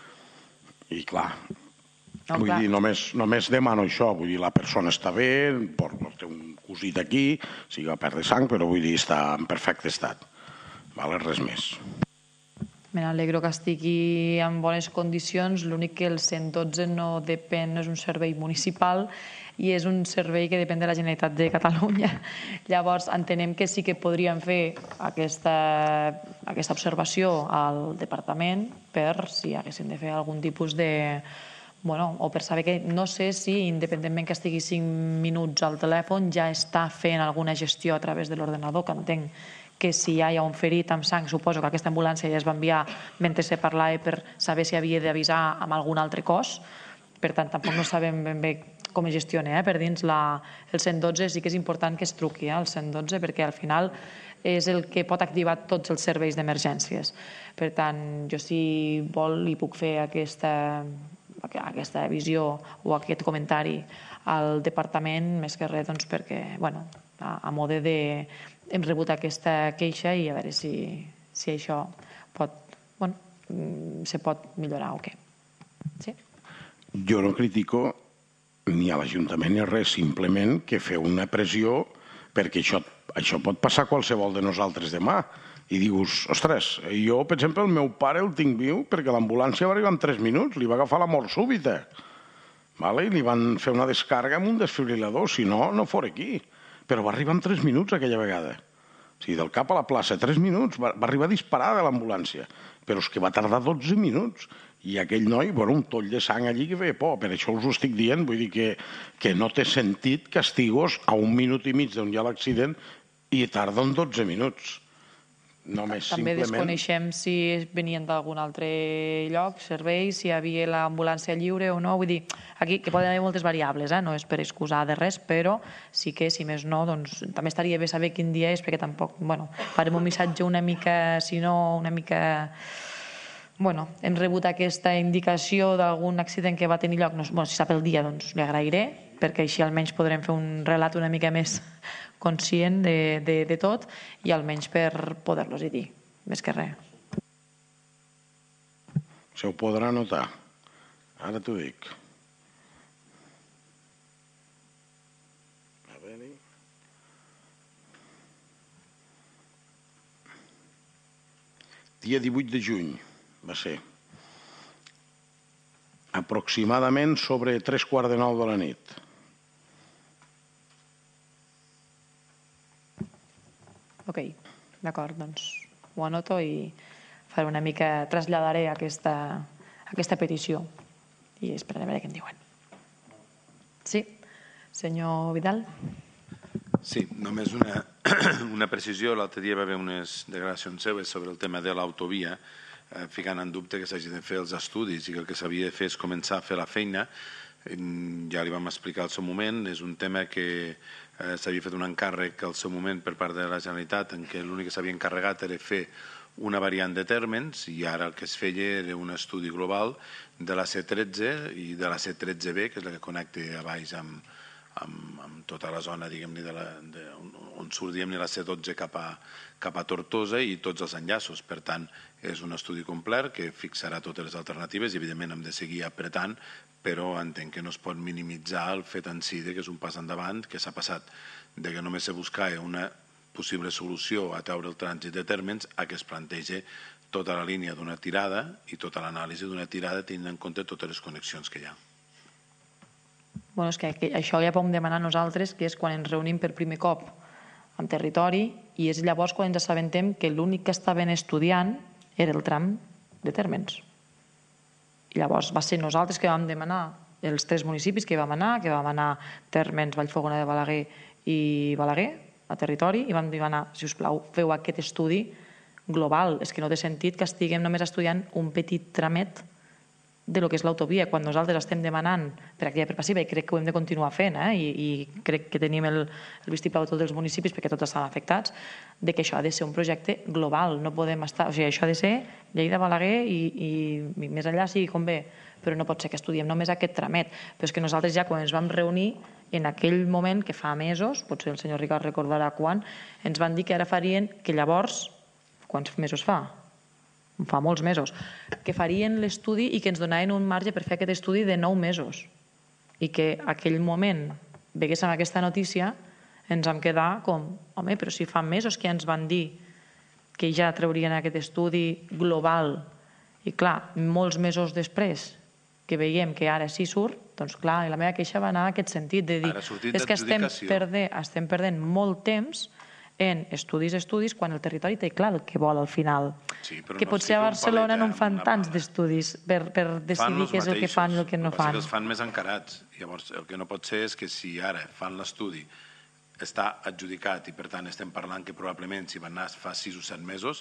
I clar, vull dir, només demano això, vull dir, la persona està bé, té un cosit aquí, sí que va perdre sang, però vull dir, està en perfecte estat. Res més. Me n'alegro que estigui en bones condicions, l'únic que el cent dotze no depèn, no és un servei municipal i és un servei que depèn de la Generalitat de Catalunya. Llavors, entenem que sí que podríem fer aquesta observació al departament per si haguéssim de fer algun tipus de... Bueno, o per saber que no sé si, independentment que estigui cinc minuts al telèfon, ja està fent alguna gestió a través de l'ordenador, que entenc que si hi ha un ferit amb sang, suposo que aquesta ambulància ja es va enviar mentre se parlava per saber si havia d'avisar amb algun altre cos. Per tant, tampoc no sabem ben bé com es gestiona per dins el cent dotze. Sí que és important que es truqui al cent dotze perquè al final és el que pot activar tots els serveis d'emergències. Per tant, jo si vol li puc fer aquesta aquesta visió o aquest comentari al departament, més que res perquè, bueno, a mode de... hem rebut aquesta queixa i a veure si això se pot millorar o què. Jo no critico ni a l'Ajuntament ni res, simplement que feu una pressió perquè això pot passar a qualsevol de nosaltres demà. I dius, ostres, jo, per exemple, el meu pare el tinc viu perquè l'ambulància va arribar en tres minuts, li va agafar la mort súbita. I li van fer una descàrrega amb un desfibrilador, si no, no fora aquí. Però va arribar en tres minuts aquella vegada. O sigui, del cap a la plaça, tres minuts, va arribar disparada l'ambulància. Però és que va tardar dotze minuts. I aquell noi, bueno, un toll de sang allí que feia por. Per això us ho estic dient, vull dir que no té sentit que estigues a un minut i mig d'on hi ha l'accident i tarda en dotze minuts. També desconeixem si venien d'algun altre lloc, servei, si hi havia l'ambulància lliure o no. Vull dir, aquí que poden haver moltes variables, no és per excusar de res, però sí que, si més no, també estaria bé saber quin dia és, perquè tampoc, bueno, farem un missatge una mica, si no, una mica... Bueno, hem rebut aquesta indicació d'algun accident que va tenir lloc, si sap el dia, doncs li agrairé, perquè així almenys podrem fer un relat una mica més conscient de tot i almenys per poder-los dir, més que res. Se ho podrà notar. Ara t'ho dic. A veure... Dia divuit de juny va ser. Aproximadament sobre tres quarts de nou de la nit. Ok, d'acord, doncs ho anoto i faré una mica, traslladaré aquesta petició i esperaré a veure què em diuen. Sí, senyor Vidal? Sí, només una precisió. L'altre dia va haver unes declaracions seves sobre el tema de l'autovia, ficant en dubte que s'hagi de fer els estudis i que el que s'havia de fer és començar a fer la feina. Ja li vam explicar al seu moment, és un tema que s'havia fet un encàrrec al seu moment per part de la Generalitat, en què l'únic que s'havia encarregat era fer una variant de tèrmens, i ara el que es feia era un estudi global de la C tretze i de la C tretze B, que és la que connecta a baix amb, amb, amb tota la zona, diguem-ne, de la, de, on surt, diguem-ne, la C dotze cap a, cap a Tortosa i tots els enllaços. Per tant, és un estudi complet que fixarà totes les alternatives i, evidentment, hem de seguir apretant, però entenc que no es pot minimitzar el fet en si que és un pas endavant, que s'ha passat de que només se buscava una possible solució a treure el trànsit de tèrmens a que es plantegi tota la línia d'una tirada i tota l'anàlisi d'una tirada tenint en compte totes les connexions que hi ha. Bueno, és que això ja podem demanar nosaltres, que és quan ens reunim per primer cop en territori, i és llavors quan ens assabentem que l'únic que estaven estudiant era el tram de tèrmens. I llavors va ser nosaltres que vam demanar, els tres municipis que vam anar, que vam anar Térmens, Vallfogona de Balaguer i Balaguer, a territori, i vam demanar, si us plau, feu aquest estudi global. És que no té sentit que estiguem només estudiant un petit tramet de lo que és l'autovia, quan nosaltres estem demanant per activa i per passiva, i crec que ho hem de continuar fent, eh? I, i crec que tenim el, el vistiplau de tots els municipis, perquè tots estan afectats, de que això ha de ser un projecte global. No podem estar... O sigui, això ha de ser Lleida, Balaguer i, i, i més enllà sigui com bé, però no pot ser que estudiem només aquest tramet. Però és que nosaltres ja, quan ens vam reunir, en aquell moment, que fa mesos, potser el senyor Ricard recordarà quan, ens van dir que ara farien, que llavors, quants mesos fa? Fa molts mesos, que farien l'estudi i que ens donaven un marge per fer aquest estudi de nou mesos. I que aquell moment veguéssim aquesta notícia, ens vam quedar com, home, però si fa mesos que ens van dir que ja traurien aquest estudi global, i clar, molts mesos després que veiem que ara sí surt, doncs clar, la meva queixa va anar en aquest sentit, de dir, és que estem perdent, estem perdent molt temps en estudis, estudis, quan el territori té clar el que vol al final. Sí, que no potser a Barcelona no en fan tants d'estudis per, per decidir què és el que fan i el que no fan. Els fan més encarats. Llavors, el que no pot ser és que si ara fan l'estudi, està adjudicat i per tant estem parlant que probablement si van anar fa sis o set mesos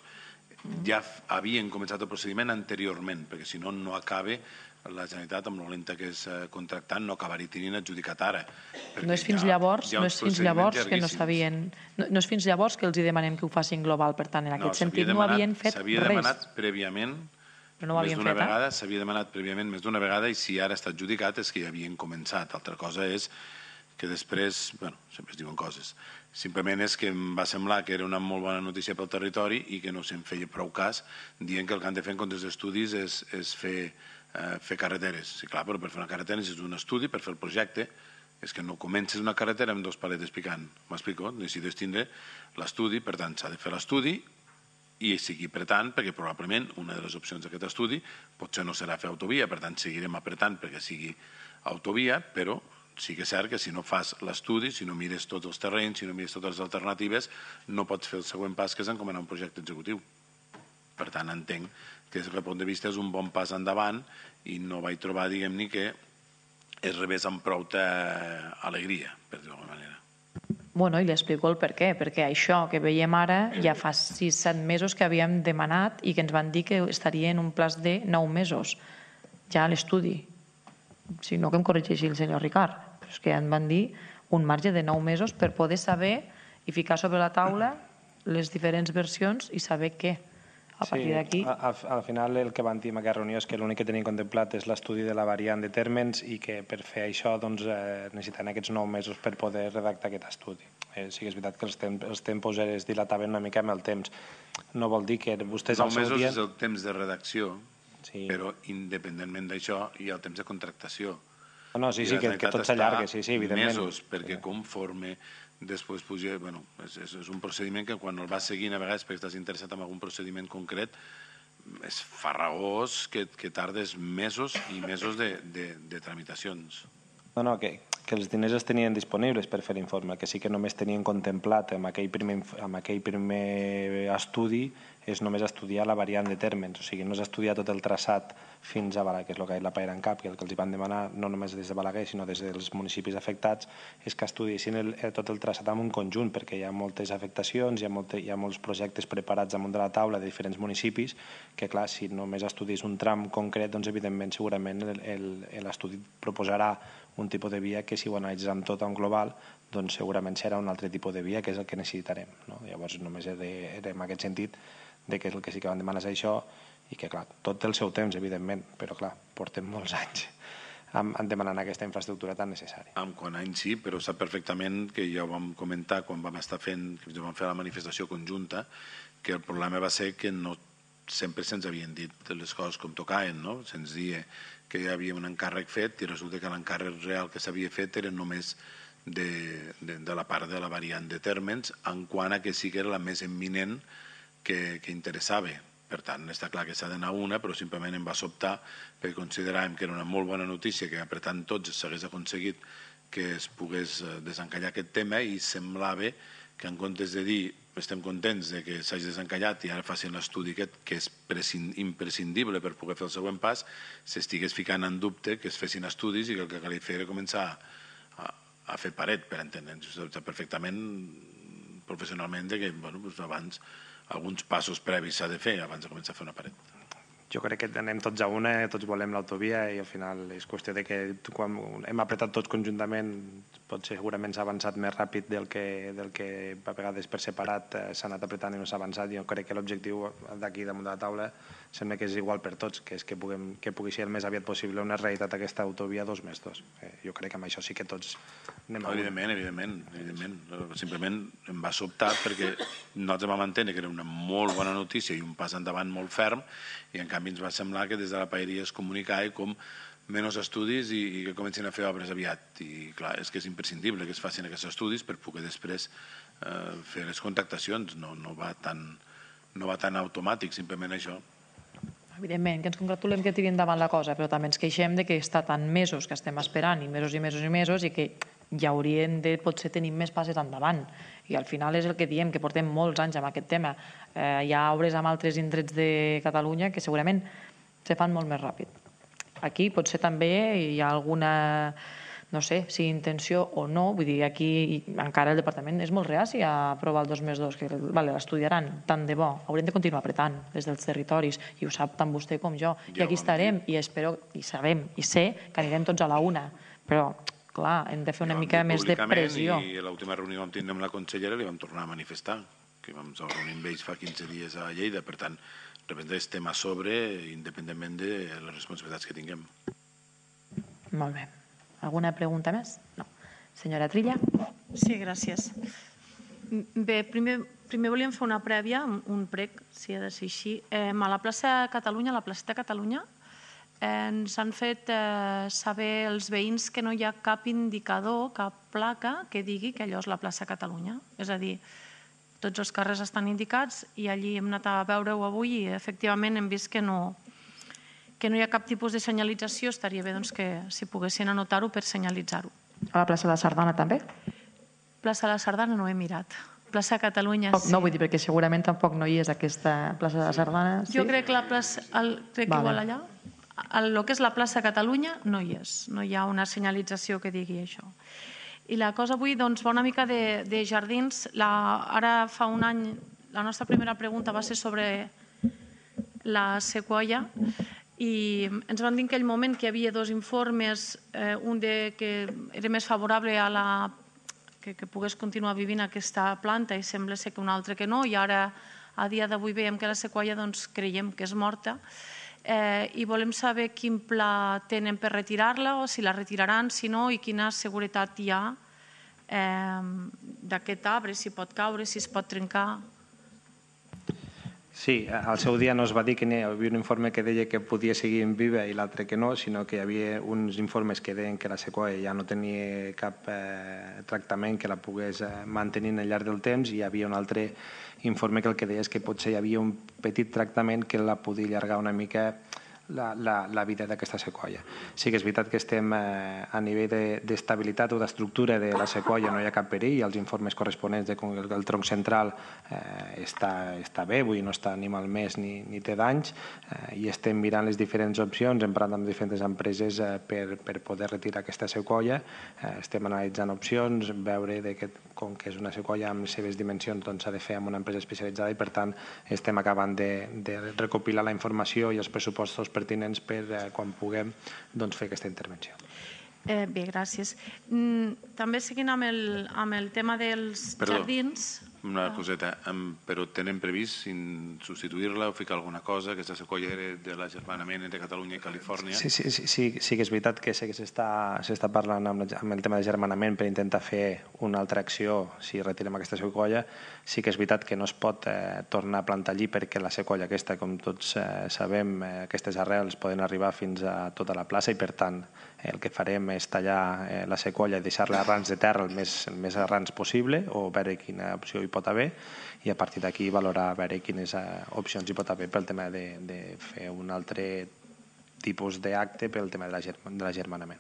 ja havien començat el procediment anteriorment, perquè si no, no acaba la Generalitat, amb la lenta que és contractant, no acabaria tenint adjudicat ara. No és fins llavors, no és fins llavors que no sabien... No és fins llavors que els demanem que ho facin global, per tant, en aquest sentit no havien fet res. S'havia demanat prèviament, però no ho havien fet, eh? S'havia demanat prèviament més d'una vegada i si ara està adjudicat és que ja havien començat. Altra cosa és que després, bueno, sempre es diuen coses. Simplement és que em va semblar que era una molt bona notícia pel territori i que no se'n feia prou cas, dient que el que han de fer en comptes d'estudis és, és fer, eh, fer carreteres. Sí, clar, però per fer una carretera és un estudi, per fer el projecte, és que no comences una carretera amb dos paletes picant. M'explico? Necessites tindre l'estudi, per tant, s'ha de fer l'estudi i sigui apretant, perquè probablement una de les opcions d'aquest estudi potser no serà fer autovia, per tant, seguirem apretant perquè sigui autovia, però sí que és cert que si no fas l'estudi, si no mires tots els terrenys, si no mires totes les alternatives, no pots fer el següent pas, que és encomanar un projecte executiu. Per tant, entenc que des del punt de vista és un bon pas endavant i no vaig trobar, diguem-ne, que es rebés amb prou alegria, per dir-ho d'alguna manera. Bueno, i li explico el per què, perquè això que veiem ara ja fa sis set mesos que havíem demanat i que ens van dir que estaria en un plaç de nou mesos, ja l'estudi. Si no, que em corregeixi el senyor Ricard. Però és que em van dir un marge de nou mesos per poder saber i ficar sobre la taula les diferents versions i saber què. A partir d'aquí... Sí, al, al final el que van dir en aquesta reunió és que l'únic que tenim contemplat és l'estudi de la variant de tèrmens i que per fer això doncs, eh, necessiten aquests nou mesos per poder redactar aquest estudi. Eh, sí que és veritat que els, temp els tempos es dilataven una mica amb el temps. No vol dir que vostès... Nou mesos dia... és el temps de redacció, sí. Però independentment d'això hi ha el temps de contractació. No, sí, sí, que, que tot s'allarga, sí, sí, evidentment. Mesos, perquè conforme després puja... Bueno, és, és un procediment que quan el vas seguint a vegades perquè estàs interessat en algun procediment concret és farragós que, que tardes mesos i mesos de, de, de tramitacions. No, no, que, que els diners els tenien disponibles per fer l'informe, que sí que només tenien contemplat amb aquell primer, amb aquell primer estudi és només estudiar la variant de tèrmens, o sigui, no és estudiar tot el traçat fins a Balaguer, que és el que ha dit la Paira en Cap, que el que els van demanar no només des de Balaguer, sinó des dels municipis afectats, és que estudiessin el, tot el traçat en un conjunt, perquè hi ha moltes afectacions, hi ha, molt, hi ha molts projectes preparats damunt de la taula de diferents municipis, que clar, si només estudis un tram concret, doncs evidentment segurament l'estudi proposarà un tipus de via que si ho analitzem tot en global, doncs segurament serà un altre tipus de via, que és el que necessitarem. No? Llavors només era en aquest sentit de que el que sí que van demanar és això i que, clar, tot té el seu temps, evidentment, però, clar, portem molts anys demanant aquesta infraestructura tan necessària. En quant a anys sí, però sap perfectament que ja ho vam comentar quan vam estar fent, que vam fer la manifestació conjunta, que el problema va ser que no sempre se'ns havien dit les coses com tocaven, no? Se'ns deia que hi havia un encàrrec fet i resulta que l'encàrrec real que s'havia fet era només de, de, de la part de la variant de tèrmens, en quant a que sí que era la més imminent que, que interessava. Per tant, està clar que s'ha d'anar una, però simplement em va sobtar perquè consideràvem que era una molt bona notícia que apretant tots s'hagués aconseguit que es pogués desencallar aquest tema i semblava que en comptes de dir estem contents de que s'hagi desencallat i ara facin l'estudi aquest que és imprescindible per poder fer el següent pas, s'estigués ficant en dubte que es fessin estudis i que el que calia fer era començar a, a fer paret, per entendre'ns. Perfectament professionalment que bueno, doncs abans alguns passos previs s'ha de fer abans de començar a fer una paret. Jo crec que anem tots a una, tots volem l'autovia i al final és qüestió de que quan hem apretat tots conjuntament potser segurament s'ha avançat més ràpid del que, del que a vegades per separat s'ha anat apretant i no s'ha avançat. Jo crec que l'objectiu d'aquí damunt de la taula sembla que és igual per tots, que és que, puguem, que pugui ser el més aviat possible una realitat aquesta autovia dos més dos. Eh, jo crec que amb això sí que tots anem a una. Evidentment, evidentment, evidentment. Simplement em va sobtar perquè nosaltres vam entendre que era una molt bona notícia i un pas endavant molt ferm i en canvi ens va semblar que des de la paeria es comunicava com menys estudis i, i que comencin a fer obres aviat. I clar, és que és imprescindible que es facin aquests estudis per poder després eh, fer les contractacions. No, no, va tan, no va tan automàtic, simplement això. Evidentment, que ens congratulem que tiri endavant la cosa, però també ens queixem de que està tant mesos que estem esperant, i mesos i mesos i mesos, i que ja haurien de potser tenir més passes endavant. I al final és el que diem, que portem molts anys amb aquest tema. Eh, hi ha obres amb altres indrets de Catalunya que segurament se fan molt més ràpid. Aquí potser també hi ha alguna, no sé, si intenció o no, vull dir, aquí encara el departament és molt reaci a aprovar el dos més dos, que vale, l'estudiaran, tant de bo, haurem de continuar apretant des dels territoris, i ho sap tant vostè com jo, i aquí estarem, i espero, i sabem, i sé que anirem tots a la una, però clar, hem de fer una mica més de pressió. I a l'última reunió vam tindre amb la consellera i li vam tornar a manifestar, que vam reunir amb ells fa quinze dies a Lleida, per tant, estem a sobre, independentment de les responsabilitats que tinguem. Molt bé. Alguna pregunta més? No. Senyora Trilla? Sí, gràcies. Bé, primer, primer volíem fer una prèvia, un prec, si ha de ser així. Eh, a la plaça Catalunya, a la placeta Catalunya, eh, ens han fet eh, saber els veïns que no hi ha cap indicador, cap placa que digui que allò és la plaça Catalunya. És a dir, tots els carrers estan indicats i allí hem anat a veure-ho avui i efectivament hem vist que no, que no hi ha cap tipus de senyalització. Estaria bé doncs, que si poguessin anotar-ho per senyalitzar-ho. A la plaça de la Sardana també? Plaça de la Sardana no he mirat. Plaça Catalunya sí. No, vull dir, perquè segurament tampoc no hi és aquesta plaça de la Sardana. Sí? Jo crec que la plaça, el, crec que vale. Igual allà, el, el que és la plaça Catalunya no hi és. No hi ha una senyalització que digui això. I la cosa avui doncs, va una mica de, de jardins. La, ara fa un any la nostra primera pregunta va ser sobre la sequoia i ens van dir en aquell moment que hi havia dos informes, eh, un de, que era més favorable a la, que, que pogués continuar vivint aquesta planta i sembla ser que un altre que no, i ara a dia d'avui veiem que la sequoia doncs, creiem que és morta. Eh, i volem saber quin pla tenen per retirar-la o si la retiraran, si no, i quina seguretat hi ha eh, d'aquest arbre, si pot caure, si es pot trencar. Sí, al seu dia no es va dir que hi havia un informe que deia que podia seguir en viva i l'altre que no, sinó que hi havia uns informes que deien que la sequoia ja no tenia cap eh, tractament que la pogués eh, mantenir al llarg del temps, i hi havia un altre informe que el que deia és que potser hi havia un petit tractament que la podia allargar una mica la, la, la vida d'aquesta sequoia. Sí que és veritat que estem eh, a nivell d'estabilitat o d'estructura de la sequoia, no hi ha cap perill, els informes corresponents del de, el tronc central eh, està, està bé, vull dir, no està ni malmès ni, ni té danys, eh, i estem mirant les diferents opcions, hem parlat amb diferents empreses eh, per, per poder retirar aquesta sequoia, eh, estem analitzant opcions, veure de que, com que és una sequoia amb les seves dimensions, doncs s'ha de fer amb una empresa especialitzada i per tant estem acabant de, de recopilar la informació i els pressupostos pertinents per eh, quan puguem doncs, fer aquesta intervenció. Eh, bé, gràcies. Mm, també seguint amb el, amb el tema dels Perdó, jardins... Una coseta, però tenen previst substituir-la o ficar alguna cosa, aquesta sequoia de l'agermanament entre Catalunya i Califòrnia? Sí, sí, sí, sí, sí que és veritat que sé que s'està parlant amb, amb el tema d'agermanament per intentar fer una altra acció si retirem aquesta sequoia. Sí que és veritat que no es pot eh, tornar a plantar allí perquè la sequoia aquesta, com tots eh, sabem, eh, aquestes arrels poden arribar fins a tota la plaça i per tant eh, el que farem és tallar eh, la sequoia i deixar-la arrans de terra el més, el més arrans possible o veure quina opció hi pot haver i a partir d'aquí valorar a veure quines uh, opcions hi pot haver pel tema de, de fer un altre tipus d'acte pel tema de l'agermanament.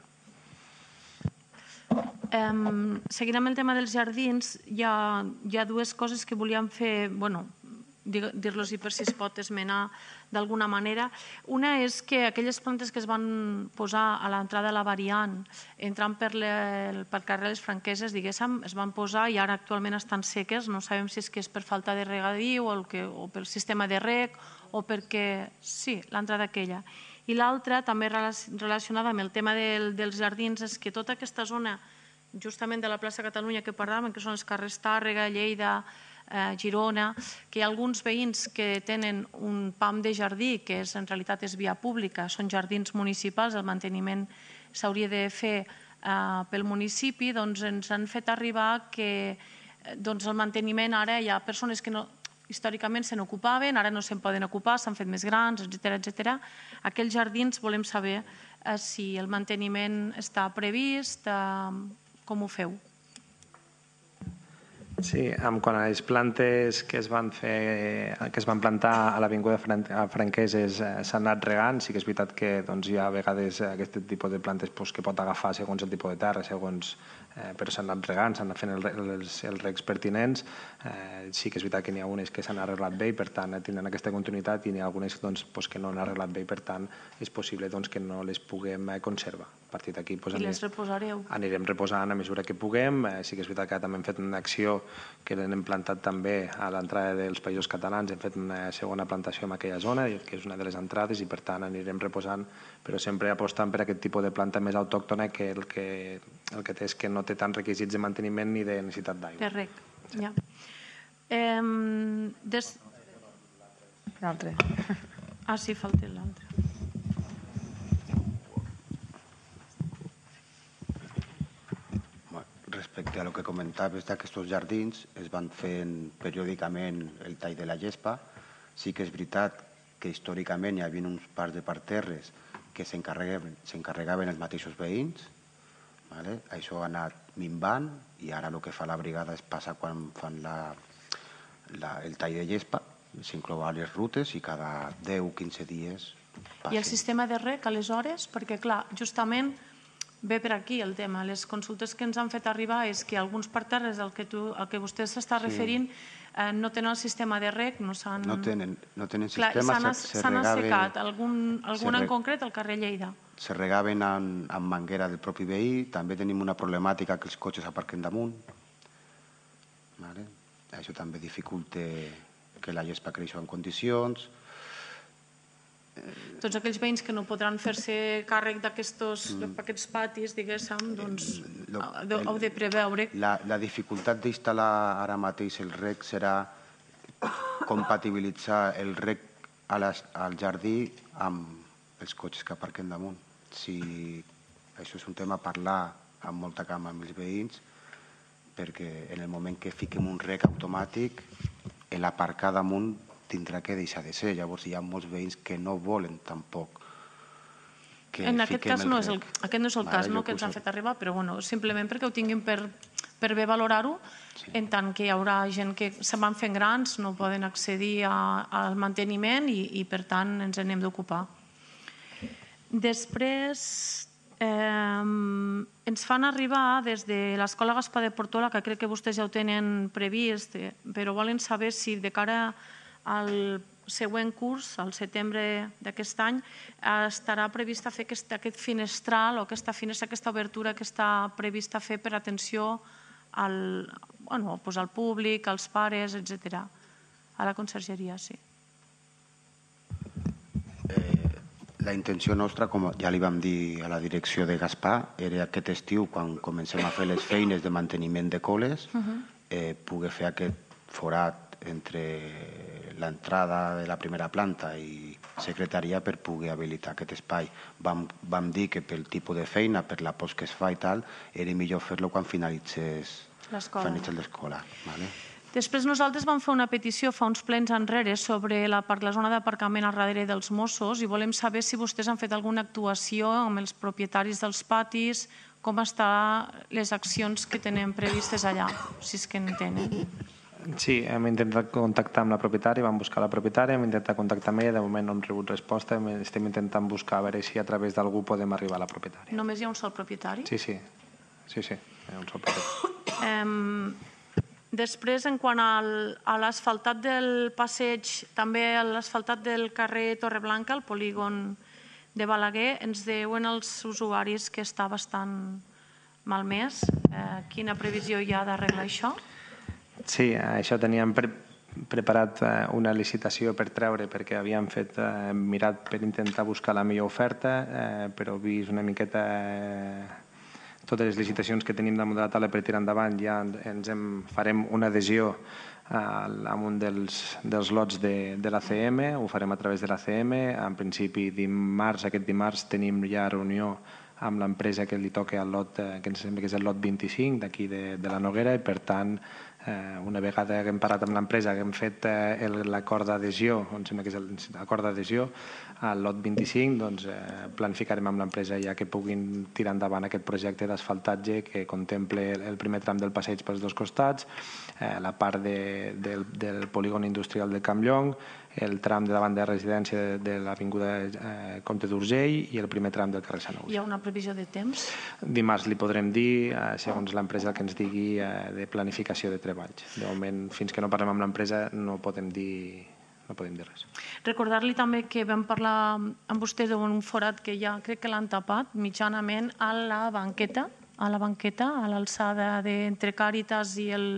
Um, seguint amb el tema dels jardins, hi ha, hi ha dues coses que volíem fer, bueno, dir-los per si es pot esmenar d'alguna manera. Una és que aquelles plantes que es van posar a l'entrada de la variant, entrant per, le, per carrer Les Franqueses, diguéssim, es van posar i ara actualment estan seques. No sabem si és que és per falta de regadiu o, el que, o pel sistema de reg o perquè... Sí, l'entrada aquella. I l'altra, també relacionada amb el tema del, dels jardins, és que tota aquesta zona, justament de la plaça Catalunya que parlàvem, que són els carrers Tàrrega, Lleida, Eh, Girona, que hi ha alguns veïns que tenen un pam de jardí que és, en realitat és via pública, són jardins municipals, el manteniment s'hauria de fer eh, pel municipi, doncs ens han fet arribar que doncs, el manteniment ara hi ha persones que no, històricament se n'ocupaven, ara no se'n poden ocupar, s'han fet més grans, etcètera, etcètera. Aquells jardins volem saber eh, si el manteniment està previst, eh, com ho feu? Sí, en quant a les plantes que es van fer, que es van plantar a l'Avinguda Franqueses s'han anat regant, sí que és veritat que doncs, hi ha a vegades aquest tipus de plantes doncs, que pot agafar segons el tipus de terra, segons, eh, però s'han anat regant, s'han anat fent el, els, els regs pertinents, eh, sí que és veritat que n'hi ha unes que s'han arreglat bé i per tant tindran aquesta continuïtat i n'hi ha algunes doncs, doncs, que no han arreglat bé i per tant és possible doncs, que no les puguem conservar. A partir d'aquí doncs, I les reposareu? Anirem reposant a mesura que puguem, eh, sí que és veritat que també hem fet una acció que l'hem plantat també a l'entrada dels Països Catalans, hem fet una segona plantació en aquella zona, que és una de les entrades, i per tant anirem reposant, però sempre apostant per aquest tipus de planta més autòctona que el que, el que té és que no té tants requisits de manteniment ni de necessitat d'aigua. De reg, ja. Eh, des... L'altre. Ah, sí, falta l'altre. Respecte a lo que comentaves d'aquests jardins, es van fent periòdicament el tall de la gespa. Sí que és veritat que històricament hi havia uns parcs de parterres que s'encarregaven els mateixos veïns. Vale? Això ha anat minvant i ara el que fa la brigada és passar quan fan la, la, el tall de gespa, s'inclouen les rutes i cada deu o quinze dies passen. I el sistema de reg, aleshores? Perquè, clar, justament ve per aquí el tema. Les consultes que ens han fet arribar és que alguns parterres al que, tu, al que vostè s'està referint eh, no tenen el sistema de reg, no s'han... No tenen, no tenen sistema, clar, se, se s'han regaven... assecat, algun, algun se en reg... concret al carrer Lleida. Se regaven amb, amb manguera del propi veí, també tenim una problemàtica que els cotxes aparquen damunt. Vale? Això també dificulta que la gespa creixi en condicions. Tots aquells veïns que no podran fer-se càrrec d'aquests mm. patis, diguéssim, doncs Lo, heu de preveure. La, la dificultat d'instal·lar ara mateix el reg serà compatibilitzar el reg a les, al jardí amb els cotxes que aparquen damunt. Si això és un tema a parlar amb molta calma amb els veïns, perquè en el moment que fiquem un reg automàtic, l'aparcar damunt tindrà que deixar de ser. Llavors hi ha molts veïns que no volen tampoc que en aquest cas no és el, aquest no és el vale, cas no, que ens han fet arribar, però bueno, simplement perquè ho tinguin per, per bé valorar-ho, sí. En tant que hi haurà gent que se van fent grans, no poden accedir a, al manteniment i, i per tant ens n'hem d'ocupar. Després eh, ens fan arribar des de l'Escola Gaspar de Portola, que crec que vostès ja ho tenen previst, però volen saber si de cara al següent curs, al setembre d'aquest any, estarà prevista fer aquest, aquest finestral o aquesta finestra, aquesta obertura que està prevista fer per atenció al, bueno, pues al públic, als pares, etcètera. A la consergeria, sí. La intenció nostra, com ja li vam dir a la direcció de Gaspar, era aquest estiu, quan comencem a fer les feines de manteniment de coles, eh, poder fer aquest forat entre l'entrada de la primera planta i secretaria per poder habilitar aquest espai. Vam, vam dir que pel tipus de feina, per la post que es fa i tal, era millor fer-lo quan finalitzés l'escola. Vale? Després nosaltres vam fer una petició fa uns plens enrere sobre la, la zona d'aparcament al darrere dels Mossos i volem saber si vostès han fet alguna actuació amb els propietaris dels patis, com estan les accions que tenen previstes allà, si és que en tenen. Sí, hem intentat contactar amb la propietària, vam buscar la propietària, hem intentat contactar amb ella, de moment no hem rebut resposta, estem intentant buscar a veure si a través d'algú podem arribar a la propietària. Només hi ha un sol propietari? Sí, sí, sí, sí, hi ha un sol propietari. Eh, Després, en quant al, a l'asfaltat del passeig, també l'asfaltat del carrer Torreblanca, el polígon de Balaguer, ens diuen els usuaris que està bastant malmès. Eh, quina previsió hi ha d'arreglar això? Sí, això teníem pre preparat una licitació per treure, perquè havíem fet, eh, mirat per intentar buscar la millor oferta, eh, però vist una miqueta... Eh, totes les licitacions que tenim damunt de la taula per tirar endavant, ja ens hem, farem una adhesió amb un dels, dels lots de, de l'A C M, ho farem a través de l'A C M. En principi, dimarts, aquest dimarts, tenim ja reunió amb l'empresa que li toca el lot, que ens sembla que és el lot vint-i-cinc d'aquí de, de la Noguera, i per tant, eh, una vegada que hem parlat amb l'empresa, que hem fet eh, l'acord d'adhesió, em sembla que és l'acord d'adhesió, al lot vint-i-cinc, doncs eh, planificarem amb l'empresa ja que puguin tirar endavant aquest projecte d'asfaltatge que contemple el primer tram del passeig pels dos costats, eh, la part de, del, del polígon industrial de Camp Llong, el tram de davant de residència de, de l'avinguda eh, Comte d'Urgell i el primer tram del carrer Sant Auge. Hi ha una previsió de temps? Dimarts li podrem dir, eh, segons l'empresa que ens digui, eh, de planificació de treballs. De moment, fins que no parlem amb l'empresa, no podem dir... no podem dir res. Recordar-li també que vam parlar amb vostès d'un forat que ja crec que l'han tapat mitjanament a la banqueta, a la banqueta, a l'alçada d'entre Càritas i el...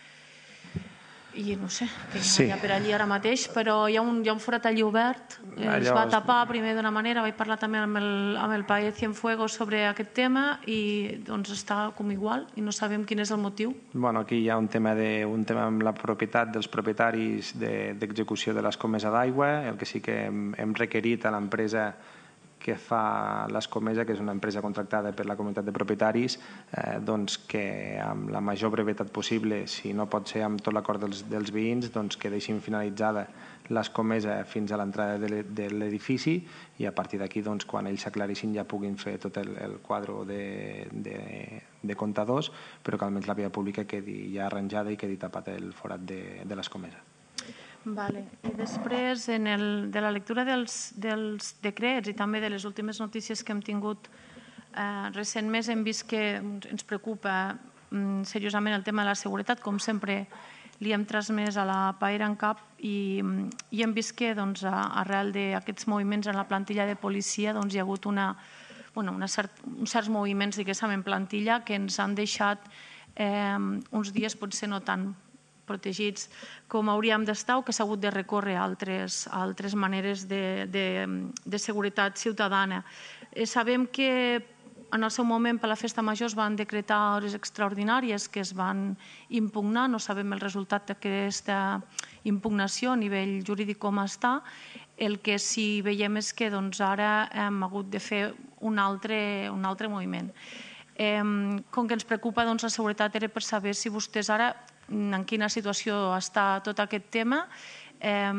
i no sé, que sí. Hi ha per allí ara mateix, però hi ha un, hi ha un forat allí obert, eh, es va tapar primer d'una manera, vaig parlar també amb el, amb el país Cienfuegos sobre aquest tema i doncs està com igual i no sabem quin és el motiu. Bueno, aquí hi ha un tema, de, un tema amb la propietat dels propietaris d'execució de, de l'escomesa d'aigua, el que sí que hem, hem requerit a l'empresa que fa l'escomesa, que és una empresa contractada per la comunitat de propietaris, eh, doncs que amb la major brevetat possible, si no pot ser amb tot l'acord dels, dels veïns, doncs que deixin finalitzada l'escomesa fins a l'entrada de l'edifici i a partir d'aquí, doncs, quan ells s'aclarissin ja puguin fer tot el, el quadre de, de, de comptadors, però que almenys la via pública quedi ja arranjada i quedi tapat el forat de, de l'escomesa. Vale. I després, en el, de la lectura dels, dels decrets i també de les últimes notícies que hem tingut eh, recentment, hem vist que ens preocupa mm, seriosament el tema de la seguretat, com sempre li hem transmès a la Paera en Cap i, i hem vist que doncs, arrel d'aquests moviments en la plantilla de policia doncs, hi ha hagut una, bueno, una cert, uns certs moviments en plantilla que ens han deixat eh, uns dies potser no tan protegits com hauríem d'estar o que s'ha hagut de recórrer a altres, a altres maneres de, de, de seguretat ciutadana. Eh, sabem que en el seu moment per la festa major es van decretar hores extraordinàries que es van impugnar, no sabem el resultat d'aquesta impugnació a nivell jurídic com està. El que sí veiem és que doncs, ara hem hagut de fer un altre, un altre moviment. Eh, com que ens preocupa doncs, la seguretat era per saber si vostès ara en quina situació està tot aquest tema eh,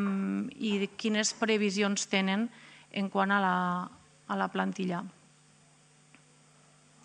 i quines previsions tenen en quant a la, a la plantilla.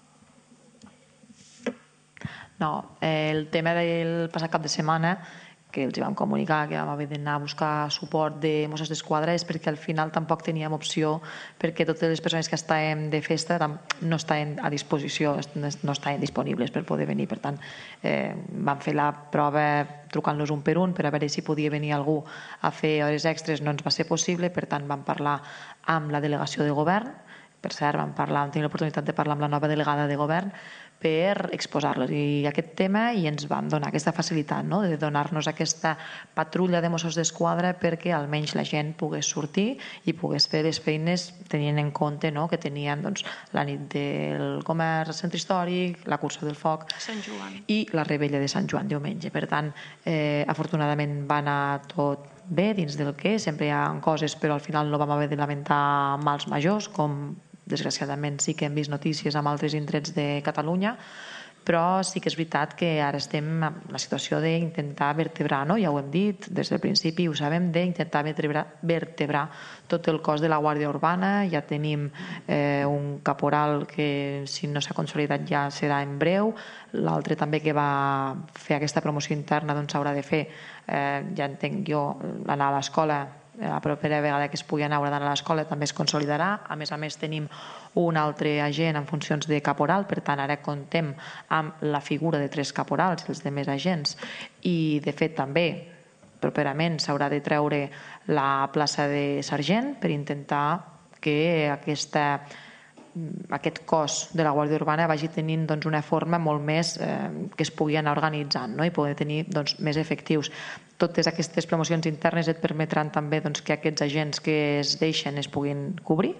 No, el tema del passat cap de setmana que els vam comunicar que vam haver d'anar a buscar suport de Mossos d'Esquadra és perquè al final tampoc teníem opció perquè totes les persones que estàvem de festa no estaven a disposició, no estaven disponibles per poder venir. Per tant, eh, vam fer la prova trucant-los un per un per a veure si podia venir algú a fer hores extres. No ens va ser possible, per tant vam parlar amb la delegació de govern. Per cert, vam parlar, vam tenir l'oportunitat de parlar amb la nova delegada de govern per exposar-los i aquest tema i ens van donar aquesta facilitat, no?, de donar-nos aquesta patrulla de Mossos d'Esquadra perquè almenys la gent pogués sortir i pogués fer les feines tenint en compte, no?, que tenien doncs, la nit del comerç al centre històric, la cursa del foc i la rebella de Sant Joan diumenge. Per tant, eh, afortunadament va anar tot bé dins del que sempre hi ha coses, però al final no vam haver de lamentar mals majors, com desgraciadament sí que hem vist notícies amb altres indrets de Catalunya, però sí que és veritat que ara estem en la situació d'intentar vertebrar, no? Ja ho hem dit des del principi, ho sabem, d'intentar vertebrar, vertebrar tot el cos de la Guàrdia Urbana. Ja tenim eh, un caporal que si no s'ha consolidat ja serà en breu, l'altre també que va fer aquesta promoció interna doncs s'haurà de fer, eh, ja entenc jo, anar a l'escola, la propera vegada que es pugui anar a l'escola també es consolidarà. A més a més tenim un altre agent en funcions de caporal, per tant ara contem amb la figura de tres caporals i els demés agents, i de fet també properament s'haurà de treure la plaça de sergent per intentar que aquesta aquest cos de la Guàrdia Urbana vagi tenint doncs, una forma molt més eh, que es pugui anar organitzant, no?, i poder tenir doncs, més efectius. Totes aquestes promocions internes et permetran també doncs, que aquests agents que es deixen es puguin cobrir.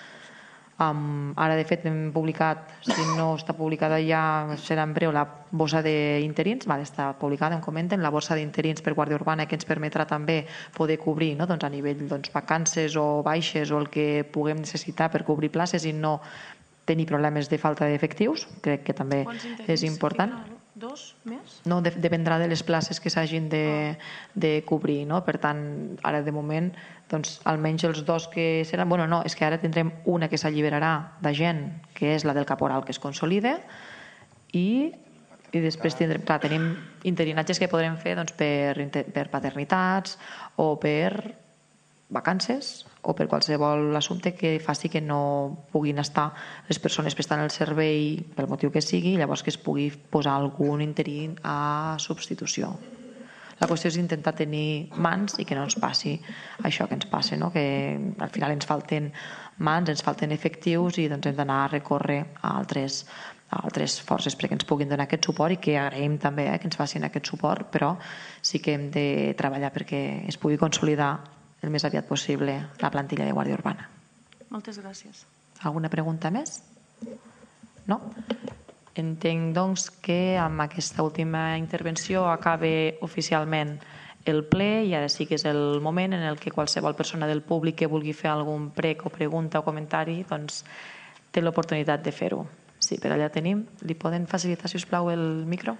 Um, ara de fet hem publicat, si no està publicada ja serà en breu, la bossa d'interins, va estar publicada, em comenten, la bossa d'interins per Guàrdia Urbana, que ens permetrà també poder cobrir, no?, doncs, a nivell doncs, vacances o baixes o el que puguem necessitar per cobrir places i no tenir problemes de falta d'efectius. Crec que també és important. Dos més? No, de, dependrà de les places que s'hagin de, de cobrir, no? Per tant, ara de moment, doncs, almenys els dos que seran... Bueno, no, és que ara tindrem una que s'alliberarà de gent, que és la del caporal, que es consolida, i, i després tindrem... Clar, tenim interinatges que podrem fer doncs, per, per paternitats o per vacances o per qualsevol assumpte que faci que no puguin estar les persones prestant el servei pel motiu que sigui, llavors que es pugui posar algun interí a substitució. La qüestió és intentar tenir mans i que no ens passi això que ens passa, no? Que al final ens falten mans, ens falten efectius i doncs hem d'anar a recórrer a altres, a altres forces perquè ens puguin donar aquest suport i que agraïm també eh, que ens facin aquest suport, però sí que hem de treballar perquè es pugui consolidar el més aviat possible la plantilla de Guàrdia Urbana. Moltes gràcies. Alguna pregunta més? No? Entenc, doncs, que amb aquesta última intervenció acaba oficialment el ple i ara sí que és el moment en el que qualsevol persona del públic que vulgui fer algun prec o pregunta o comentari doncs té l'oportunitat de fer-ho. Sí, per allà tenim. Li poden facilitar, si us plau, el micro?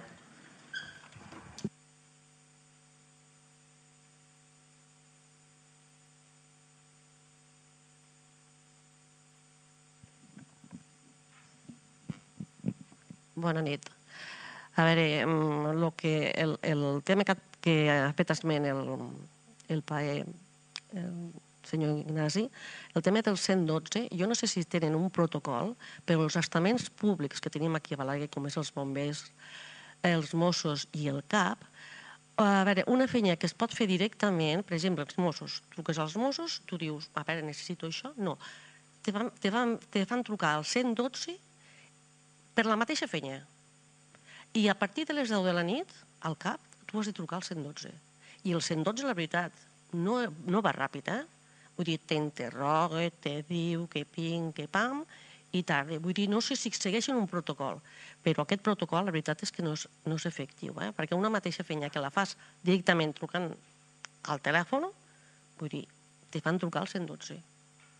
Bona nit. A veure, el, que, el, el tema que, que ha fet esment el, el paer, el senyor Ignasi, el tema del cent dotze, jo no sé si tenen un protocol, però els estaments públics que tenim aquí a Balaguer, com és els bombers, els Mossos i el C A P, a veure, una feina que es pot fer directament, per exemple, els Mossos, truques als Mossos, tu dius, a veure, necessito això, no. Te van, te van, te fan trucar al cent dotze per la mateixa feina. I a partir de les deu de la nit, al cap, tu has de trucar al cent dotze. I el cent dotze, la veritat, no, no va ràpid, eh? Vull dir, t'interroga, te diu que ping, que pam, i tarda. Vull dir, no sé si segueixen un protocol, però aquest protocol, la veritat és que no és, no és efectiu, eh? Perquè una mateixa feina que la fas directament trucant al telèfon, vull dir, te fan trucar al cent dotze.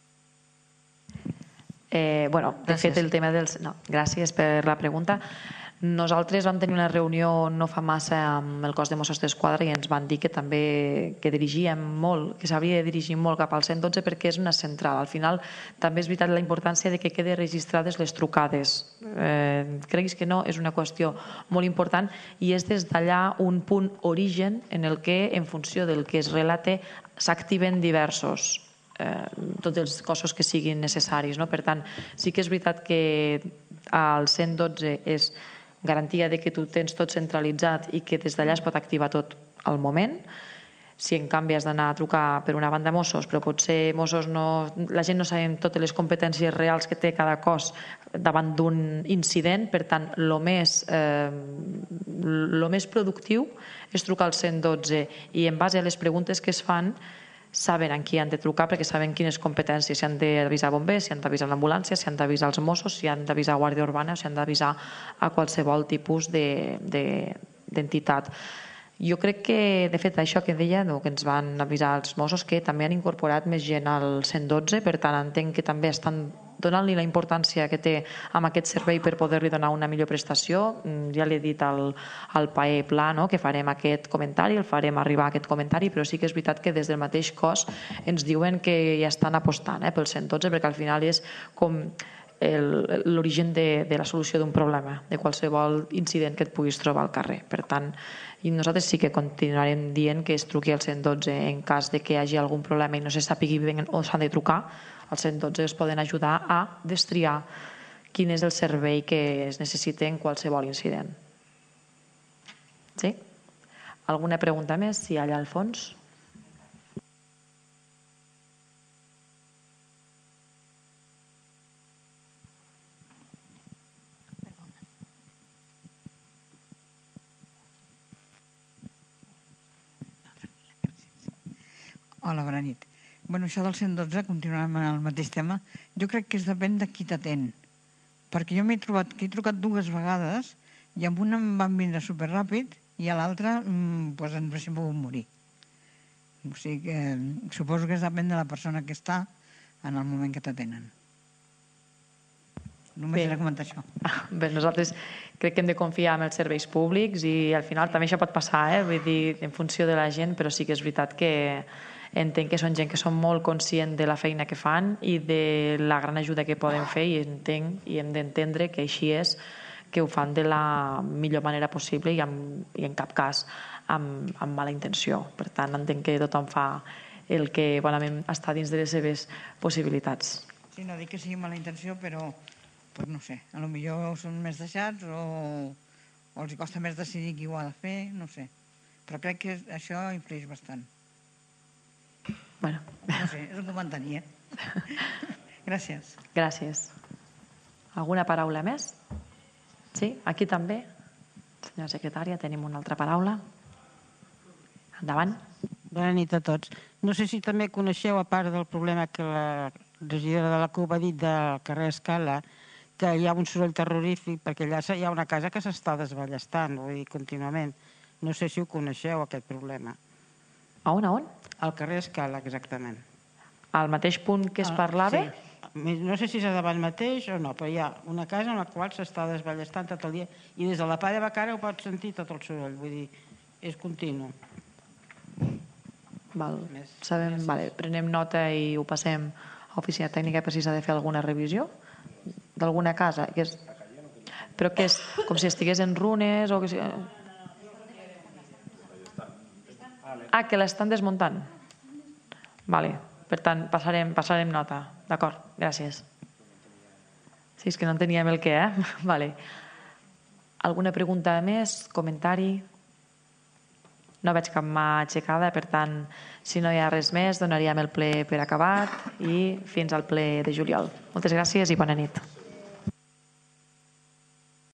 Eh, bueno, de fet, el tema dels... No, gràcies per la pregunta. Nosaltres vam tenir una reunió no fa massa amb el cos de Mossos d'Esquadra i ens van dir que també que dirigíem molt, que s'hauria de dirigir molt cap al cent dotze perquè és una central. Al final també és veritat la importància de que quede registrades les trucades. Eh, creguis que no, és una qüestió molt important i és des d'allà un punt origen en el que, en funció del que es relate, s'activen diversos eh, tots els cossos que siguin necessaris. No? Per tant, sí que és veritat que el cent dotze és garantia de que tu tens tot centralitzat i que des d'allà es pot activar tot al moment. Si en canvi has d'anar a trucar per una banda Mossos, però potser Mossos no, la gent no sabem totes les competències reals que té cada cos davant d'un incident, per tant, el més, eh, lo més productiu és trucar al cent dotze i en base a les preguntes que es fan saben a qui han de trucar perquè saben quines competències, si han d'avisar bombers, si han d'avisar l'ambulància, si han d'avisar els Mossos, si han d'avisar Guàrdia Urbana, si han d'avisar a qualsevol tipus d'entitat. Jo crec que, de fet, això que deia, que ens van avisar els Mossos, que també han incorporat més gent al cent dotze, per tant, entenc que també estan donant-li la importància que té amb aquest servei per poder-li donar una millor prestació. Ja l'he dit al, al P A E Pla, no? Que farem aquest comentari, el farem arribar aquest comentari, però sí que és veritat que des del mateix cos ens diuen que ja estan apostant eh, pel cent dotze, perquè al final és com l'origen de, de la solució d'un problema, de qualsevol incident que et puguis trobar al carrer. Per tant, i nosaltres sí que continuarem dient que es truqui al cent dotze en cas de que hi hagi algun problema i no se sàpigui ben on s'han de trucar. Al cent dotze es poden ajudar a destriar quin és el servei que es necessita en qualsevol incident. Sí? Alguna pregunta més? Sí, allà al fons. Hola, bona nit. Bueno, això del cent dotze, continuem amb el mateix tema, jo crec que es depèn de qui t'atén. Perquè jo m'he trobat que he trucat dues vegades i amb una em van vindre superràpid i a l'altra doncs ens haguéssim pogut morir. O sigui que suposo que es depèn de la persona que està en el moment que t'atenen. Només he de comentar això. Bé, nosaltres crec que hem de confiar en els serveis públics i al final també això pot passar, eh? Vull dir, en funció de la gent, però sí que és veritat que entenc que són gent que són molt conscient de la feina que fan i de la gran ajuda que poden fer i entenc i hem d'entendre que així és, que ho fan de la millor manera possible i, amb, i en cap cas amb, amb mala intenció. Per tant, entenc que tothom fa el que bonament està dins de les seves possibilitats. Sí, no dic que sigui mala intenció, però pues no sé, a lo millor són més deixats o, o els costa més decidir qui ho ha de fer, no sé. Però crec que això influeix bastant. Bueno. No sé, és un comentari, eh? Gràcies. Gràcies. Alguna paraula més? Sí, aquí també. Senyora secretària, tenim una altra paraula. Endavant. Bona nit a tots. No sé si també coneixeu, a part del problema que la regidora de la C U B ha dit del carrer Escala, que hi ha un soroll terrorífic, perquè allà hi ha una casa que s'està desballestant, vull dir, contínuament. No sé si ho coneixeu, aquest problema. A on, a on? Al carrer Escala, exactament. Al mateix punt que es parlava? Sí. No sé si és davant mateix o no, però hi ha una casa en la qual s'està desballestant tot el dia i des de la Palla Bacara ho pots sentir tot el soroll, vull dir, és continu. Val. Sabem, vale, prenem nota i ho passem a l'oficina tècnica per si s'ha de fer alguna revisió d'alguna casa. Que és... Però que és com si estigués en runes o que... Ah, que l'estan desmuntant. Vale. Per tant, passarem, passarem nota. D'acord, gràcies. Sí, és que no enteníem el què, eh? Vale. Alguna pregunta més? Comentari? No veig cap mà aixecada, per tant, si no hi ha res més, donaríem el ple per acabat i fins al ple de juliol. Moltes gràcies i bona nit.